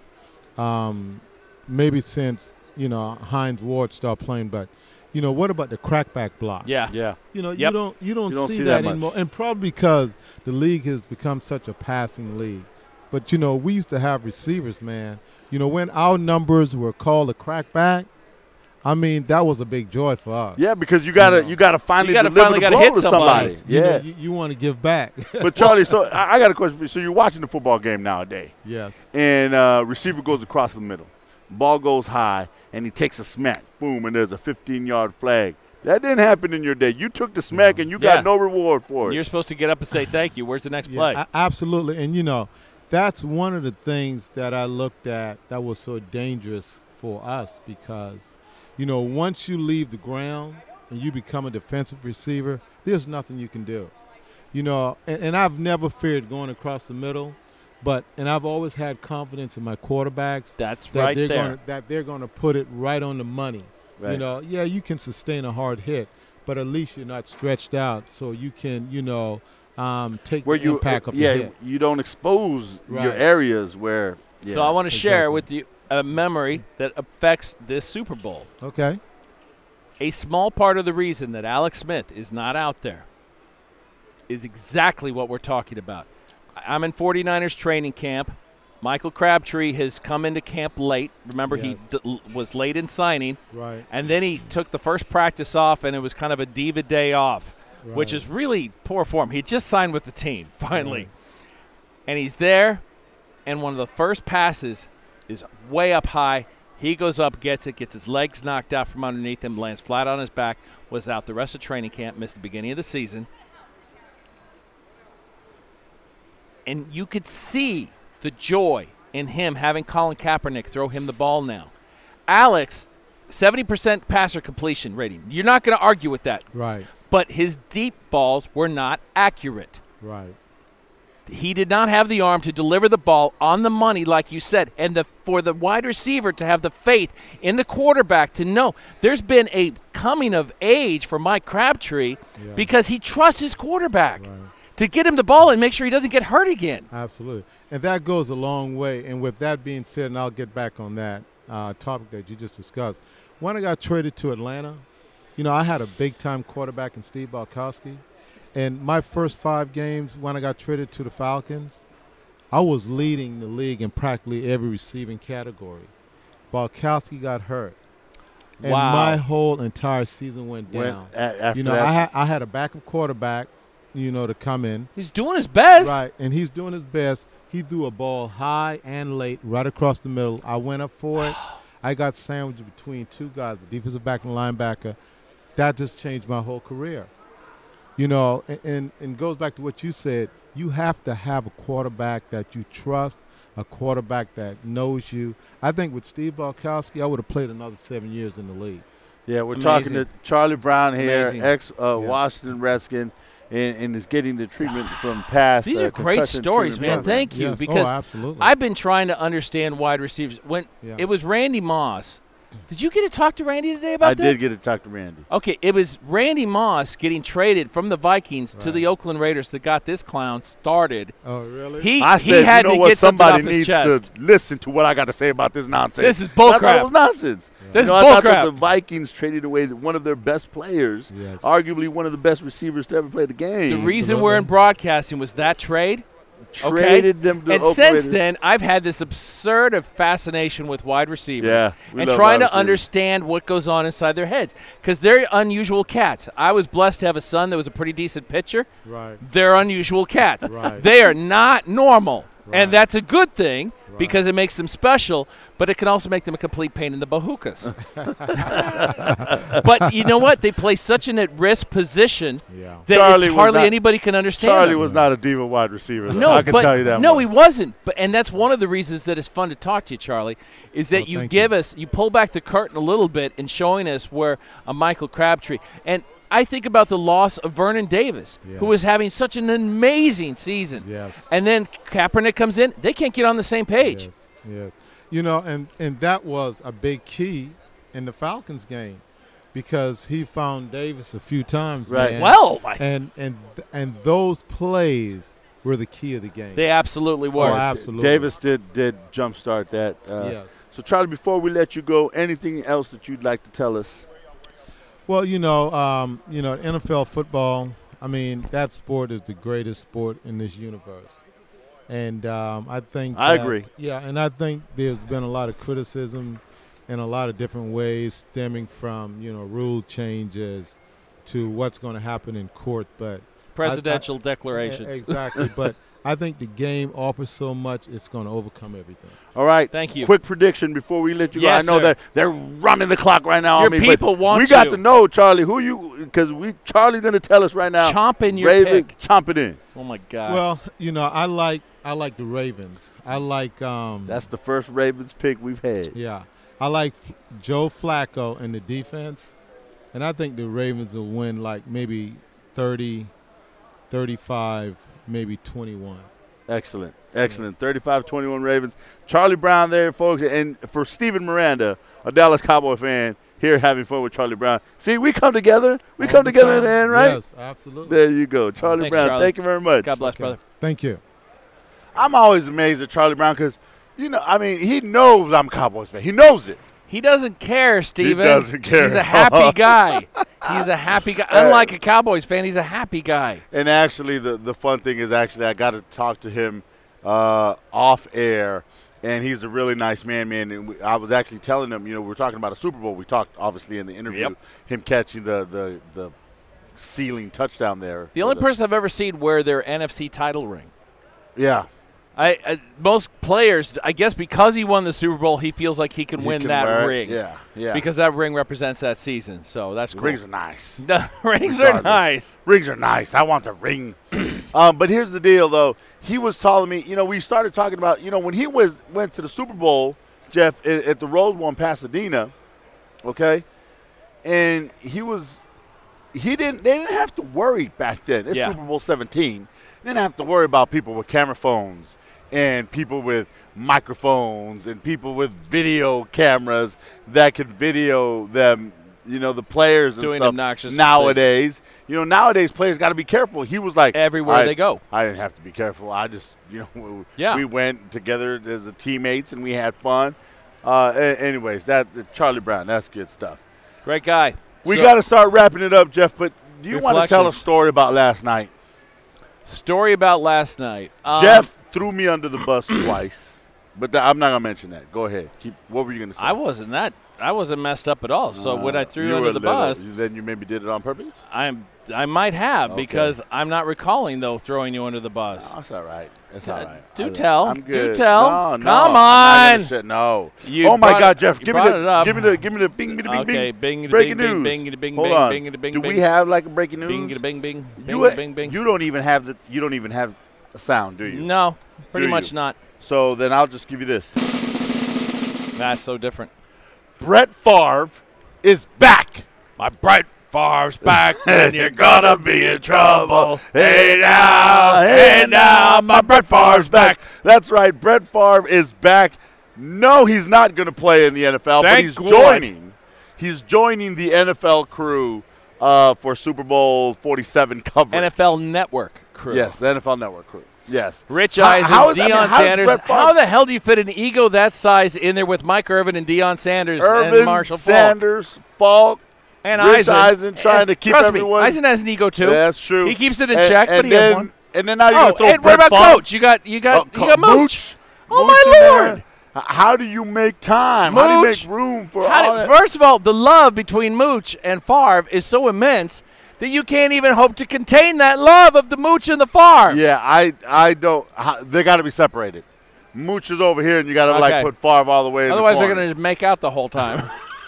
um, maybe since you know Hines Ward started playing, but you know, what about the crackback block? Yeah. Yeah. You know, Yep. you don't you don't, You don't see, see that, that much. anymore, and probably because the league has become such a passing league. But you know, we used to have receivers, man. You know, when our numbers were called a crackback, I mean, that was a big joy for us. Yeah, because you gotta You know. you gotta finally gotta deliver finally the gotta blow hit to somebody. somebody. You know, Yeah. you, you want to give back. But Charlie, so I, I got a question for you. So you're watching the football game nowadays, Yes. and uh, receiver goes across the middle, ball goes high, and he takes a smack, boom, and there's a fifteen-yard flag. That didn't happen in your day. You took the smack, and you Yeah. got no reward for it. You're supposed to get up and say thank you. Where's the next Yeah, play? a- absolutely. And, you know, that's one of the things that I looked at that was so dangerous for us because, you know, once you leave the ground and you become a defensive receiver, there's nothing you can do. You know, and, and I've never feared going across the middle, but and I've always had confidence in my quarterbacks That's that right they're there. Gonna, that they're going to put it right on the money. Right. You know, yeah, you can sustain a hard hit, but at least you're not stretched out, so you can, you know, um, take where the you, impact of yeah, the hit. you don't expose your Right. areas where. Yeah. So I want to share exactly. with you a memory that affects this Super Bowl. Okay. A small part of the reason that Alex Smith is not out there is exactly what we're talking about. I'm in forty-niners training camp. Michael Crabtree has come into camp late. Remember, Yes. he d- was late in signing. Right. And then he took the first practice off, and it was kind of a diva day off, which Right. is really poor form. He just signed with the team, finally. Right. And he's there, and one of the first passes is way up high. He goes up, gets it, gets his legs knocked out from underneath him, lands flat on his back, was out the rest of training camp, missed the beginning of the season. And you could see the joy in him having Colin Kaepernick throw him the ball now. Alex, seventy percent passer completion rating. You're not going to argue with that. Right. But his deep balls were not accurate. Right. He did not have the arm to deliver the ball on the money, like you said. And the, for the wide receiver to have the faith in the quarterback to know there's been a coming of age for Mike Crabtree Yeah. because he trusts his quarterback Right. to get him the ball and make sure he doesn't get hurt again. Absolutely. And that goes a long way. And with that being said, and I'll get back on that uh, topic that you just discussed, when I got traded to Atlanta, you know, I had a big-time quarterback in Steve Bartkowski. And my first five games when I got traded to the Falcons, I was leading the league in practically every receiving category. Bartkowski got hurt. and Wow. my whole entire season went Went down. a- after you know, that. I had I had a backup quarterback, you know, to come in. He's doing his best. Right, and he's doing his best. He threw a ball high and late, right across the middle. I went up for it. I got sandwiched between two guys, the defensive back and linebacker. That just changed my whole career. You know, and, and, and goes back to what you said. You have to have a quarterback that you trust, a quarterback that knows you. I think with Steve Barkowski, I would have played another seven years in the league. Yeah, we're Amazing. talking to Charlie Brown here, Amazing. ex-Washington Redskin, and, and is getting the treatment from past. These uh, are great concussion stories, treatment man. program. Thank you. Yes. Because oh, absolutely. I've been trying to understand wide receivers. When Yeah. it was Randy Moss, did you get to talk to Randy today about I that? did get to talk to Randy. Okay, it was Randy Moss getting traded from the Vikings to Right. the Oakland Raiders that got this clown started. Oh, really? He I he said, had you know to what? get something Somebody off his needs chest. to listen to what I got to say about this nonsense. This is bull I thought crap. it was nonsense. This you know, is I bull thought that crap. the Vikings traded away one of their best players, Yes. arguably one of the best receivers to ever play the game. The reason we're in broadcasting was that trade. Traded okay? them to and Oakland since Raiders. then, I've had this absurd of fascination with wide receivers Yeah, we and love trying wide to receivers. understand what goes on inside their heads because they're unusual cats. I was blessed to have a son that was a pretty decent pitcher. Right. They're unusual cats. Right. They are not normal. Right. And that's a good thing Right. because it makes them special, but it can also make them a complete pain in the bahukas. But you know what? They play such an at-risk position Yeah. that Charlie it's was hardly not- anybody can understand Charlie them. was not a diva wide receiver. though. No, I can but tell you that. no, much. he wasn't. But and that's one of the reasons that it's fun to talk to you, Charlie, is that Well, you thank give you. us, you pull back the curtain a little bit in showing us where a Michael Crabtree. And I think about the loss of Vernon Davis, Yes. who was having such an amazing season. Yes. And then Kaepernick comes in; they can't get on the same page. Yes, yes. You know, and, and that was a big key in the Falcons game because he found Davis a few times. Right. man. Well, I- and and and those plays were the key of the game. they absolutely were. Oh, absolutely. Davis did did jumpstart that. Uh, Yes. So, Charlie, before we let you go, anything else that you'd like to tell us? Well, you know, um, you know, N F L football. I mean, that sport is the greatest sport in this universe, and um, I think I that- agree. Yeah, and I think there's been a lot of criticism in a lot of different ways, stemming from you know rule changes to what's going to happen in court. But Presidential I- I- declarations. exactly. But I think the game offers so much; it's going to overcome everything. All right. Thank you. Quick prediction before we let you Yes, go. I know sir. that they're running the clock right now Your on me. people but want we got you. to know, Charlie, who you because we Charlie's going to tell us right now. Chomp in your Raven, pick. chomp it in. Oh my God. Well, you know, I like I like the Ravens. I like um, That's the first Ravens pick we've had. Yeah. I like F- Joe Flacco in the defense, and I think the Ravens will win like maybe thirty, thirty-five, maybe twenty-one. Excellent. Excellent. thirty-five twenty-one Ravens. Charlie Brown there, folks. And for Stephen Miranda, a Dallas Cowboy fan, here having fun with Charlie Brown. See, we come together. We All come the together in time. the end, right? Yes, absolutely. There you go. Charlie Thanks, Brown, Charlie. thank you very much. God bless, Okay. brother. Thank you. I'm always amazed at Charlie Brown because, you know, I mean, he knows I'm a Cowboys fan. He knows it. He doesn't care, Steven. doesn't care. He's a happy guy. He's a happy guy. Unlike a Cowboys fan, he's a happy guy. And actually, the, the fun thing is actually I got to talk to him uh, off air, and he's a really nice man, man. And we, I was actually telling him, you know, we were talking about a Super Bowl. We talked, obviously, in the interview, Yep. him catching the, the, the ceiling touchdown there. The only person I've ever seen wear their N F C title ring. Yeah. I, I most players, I guess, because he won the Super Bowl, he feels like he can He win can that wear it. ring. Yeah, yeah. Because that ring represents that season. So that's the cool. rings are nice. The rings are Regardless. nice. Rings are nice. I want the ring. um, but here's the deal, though. He was telling me, you know, we started talking about, you know, when he was went to the Super Bowl, Jeff, at, at the Rose Bowl in Pasadena, okay, and he was, he didn't, they didn't have to worry back then. It's Yeah. Super Bowl seventeen. They didn't have to worry about people with camera phones and people with microphones and people with video cameras that could video them, you know, the players and Doing stuff. obnoxious nowadays, you know, nowadays players got to be careful. He was like Everywhere I- they go. I didn't have to be careful. I just, you know, Yeah. we went together as a teammates and we had fun. Uh, a- anyways, that Charlie Brown, that's good stuff. Great guy. We So- got to start wrapping it up, Jeff. But do you want to tell a Reflections. story about last night? Story about last night. Um, Jeff threw me under the bus twice, but th- I'm not gonna mention that. Go ahead. Keep. What were you gonna say? I wasn't that I wasn't messed up at all. So when I threw you You under were the little. bus, Then you maybe did it on purpose? I'm I might have Okay. because I'm not recalling though throwing you under the bus. Oh, that's all right. That's D- all right. do I- tell. I'm Do good. tell. No, no, Come I'm not gonna on. shit- No. You oh my brought- God, Jeff! you Give me brought it the up. give me the give me the bing bing bing Okay, bing. bing, breaking bing, news. bing, bing, bing, Hold bing, on. bing, bing, Do bing. we have like a breaking news? Bing, bing, bing, you, bing, bing, bing. you don't even have the you don't even have a sound, do you? No, pretty Do much you? not. So then I'll just give you this. That's so different. Brett Favre is back. My Brett Favre's back, and you're gonna be in trouble. Hey now, hey now, my Brett Favre's back. That's right. Brett Favre is back. No, he's not going to play in the N F L, but Thank he's God. joining. He's joining the N F L crew uh, for Super Bowl forty-seven coverage. N F L Network crew. Yes, the N F L Network crew. Yes. Rich How- Eisen, how is- I Deion mean, how does Sanders. Brett Favre- How the hell do you fit an ego that size in there with Mike Irvin and Deion Sanders and Irvin, Marshall Faulk? Sanders, Falk, And Rich Eisen. Eisen trying And to keep trust everyone. Me, Eisen has an ego too. That's true. He keeps it in And- check, and but he then, has one. And then now you're Oh, going to throw and what Brett about Favre. Coach? You got you got Oh, you got Co- Mooch. Oh Mooch in my there. Lord! H- How do you make time? How do you Mooch. make room for How all did- that? first of all, the love between Mooch and Favre is so immense that you can't even hope to contain that love of the Mooch and the Favre. Yeah, I I don't. how- They got to be separated. Mooch is over here, and you got to Okay. like put Favre all the way. Otherwise, in they're the going to make out the whole time.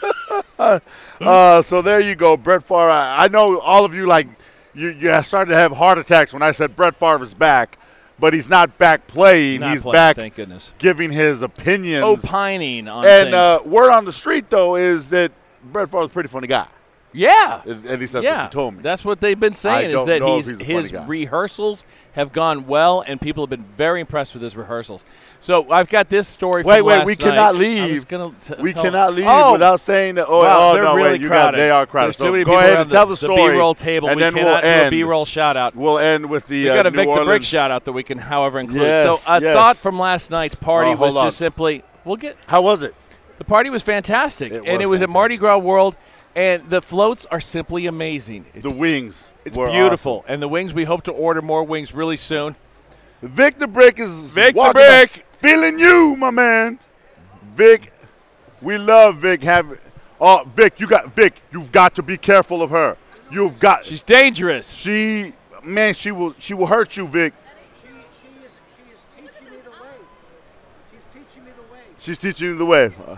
to. Uh, so there you go, Brett Favre. I, I know all of you like you. You started to have heart attacks when I said Brett Favre is back, but he's not back playing. Not he's playing, back Thank goodness. giving his opinions. Opining on and things. uh, word on the street though is that Brett Favre's a pretty funny guy. yeah. At at least that's yeah, what you told me. that's what they've been saying I is don't that know he's, if he's a funny his guy. rehearsals have gone well, and people have been very impressed with his rehearsals. So I've got this story. Wait, from wait, last we night. cannot I leave. was gonna t- we tell- cannot leave oh, without saying that. Oh, well, oh they're no, really wait, you crowded. got they are crowded. There's So too many go people ahead around and tell the the story. B-roll table. and we then cannot we'll do end. a B-roll shout out. We'll end with the We uh, got a New Vic the Brick Orleans. shout out that we can, however, include. Yes, so a yes. thought from last night's party Oh, was hold on. just simply, we'll get How was it? the party was fantastic, It and was it was at Mardi Gras World, and the floats are simply amazing. It's, The wings. it's were beautiful, and the wings. We hope to order more wings really soon. awesome. Vic the Brick is Vic the walking Brick. up, feeling you, my man. Vic, we love Vic. Have oh, Vic, you got Vic. You've got to be careful of her. You've got. She's dangerous. She, man, she will. She will hurt you, Vic. She, she, is, she is teaching me the way. She's teaching me the way. She's teaching you the way. Uh,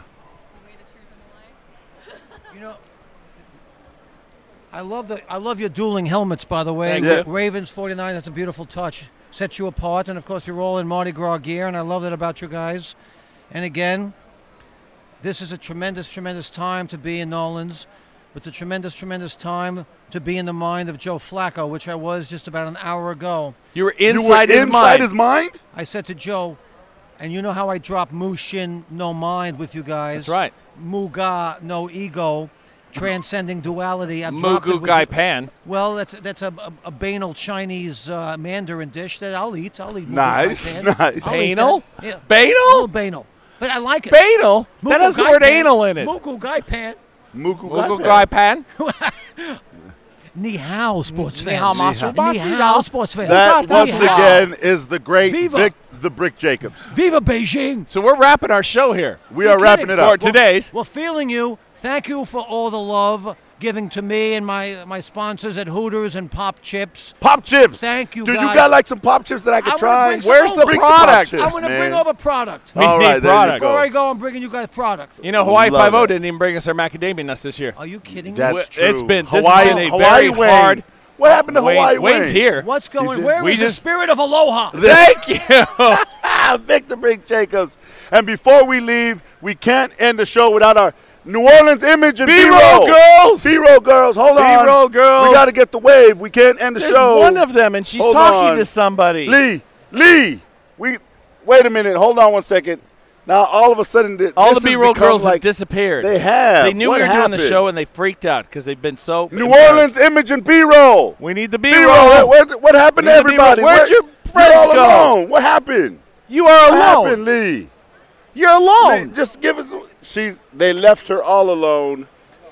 You know, I love the I love your dueling helmets, by the way. Thank you. Ravens forty-nine, that's a beautiful touch. Sets you apart, and of course you're all in Mardi Gras gear, and I love that about you guys. And again, this is a tremendous, tremendous time to be in Nolans, but a tremendous, tremendous time to be in the mind of Joe Flacco, which I was just about an hour ago. You were you inside were his inside mind. his mind. I said to Joe, and you know how I drop Mushin, no mind with you guys. That's right. Muga, no ego, transcending duality. I've dropped it Mugu with Gai you. Pan. Well, that's that's a, a, a banal Chinese uh, Mandarin dish that I'll eat. I'll eat. Mugu Nice, Gai Pan. nice. I'll eat Banal? that. Yeah. Banal? A little banal, but I like it. Banal? That Mugu has the Gai word Pan. anal in it. Mugu Gai Pan. Mugu Mugu Gai Gai Pan. Ni hao, sports Ni fans. hao, master. Ni hao, sports fans. That Ni once hao. again is the great Viva. Vic the Brick Jacobs. Viva Beijing. So we're wrapping our show here. We You're are wrapping kidding. it For up. today's. Well, feeling you. Thank you for all the love giving to me and my my sponsors at Hooters and Pop Chips. Pop chips. Thank you, Dude, guys. you got like some pop chips that I I could wanna try? bring some Where's the Bring some pop product? chips, I want to man. bring over product. We All need right, there you product. go. Before I go, I'm bringing you guys product. You know, Hawaii Love Five-O it. didn't even bring us our macadamia nuts this year. Are you kidding me? That's Wh- true. it's been- this has Hawaii, been a Hawaii very Wayne. hard- What happened to Wayne- Hawaii Wayne's Wayne? here. What's going? He's- Where we is the just- spirit of aloha? Thank you. Ah, Vic the Brick Jacobs. And before we leave, we can't end the show without our New Orleans image and B-roll B-roll. girls. B-roll girls. Hold on. B-roll girls. We got to get the wave. We can't end the There's show. one of them, and she's Hold talking on. to somebody. Lee, Lee, we wait a minute. Hold on one second. Now all of a sudden, th- All this the has B-roll become girls like have disappeared. They have. They knew What we were doing happened? the show, and they freaked out because they've been so. New embarrassed. Orleans image and B-roll. We need the B-roll. B-roll. What, what happened to Need the B-roll. everybody? Where'd Where- your friends You're all go? alone. What happened? You are What alone. happened, Lee? You're alone. Lee, just give us. She's. They left her all alone.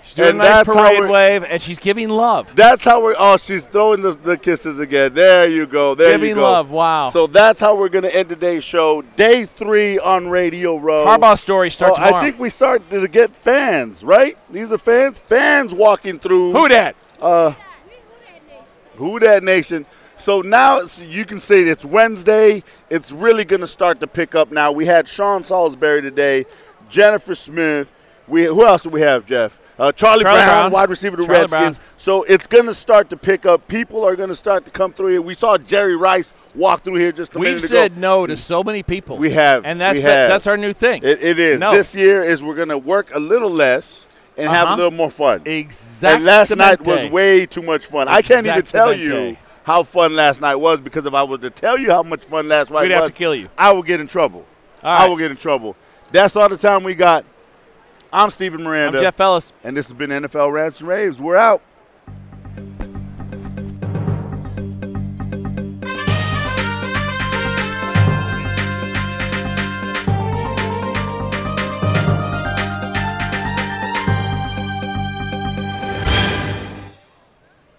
She's doing And a nice that's how parade we're- wave, and she's giving love. That's how we're. Oh, she's throwing the, the kisses again. There you go. There Giving you go. love. Wow. So that's how we're going to end today's show. Day three on Radio Row. Harbaugh story starts Oh, tomorrow. I think we started to get fans, right? These are fans. Fans walking through. Who dat? Uh, Who Dat Nation. So now it's, you can say it's Wednesday. It's really going to start to pick up now. We had Sean Salisbury today, Jennifer Smith. We who else do we have, Jeff? Uh, Charlie, Charlie Brown, Brown. wide receiver of the Charlie Redskins. Brown. So it's going to start to pick up. People are going to start to come through here. We saw Jerry Rice walk through here just a We've minute said ago. no to so many people. We have. And that's we the- have. that's our new thing. It, it is. No. This year is we're going to work a little less and have a Uh-huh. little more fun. Exactly. And last night was way too much fun. I can't even tell Exactamente. you how fun last night was, because if I was to tell you how much fun last night We'd was, have to kill you. I would get in trouble. All I right. will get in trouble. That's all the time we got. I'm Stephen I'm Miranda. Jeff Ellis. And this has been N F L Rants and Raves. We're out.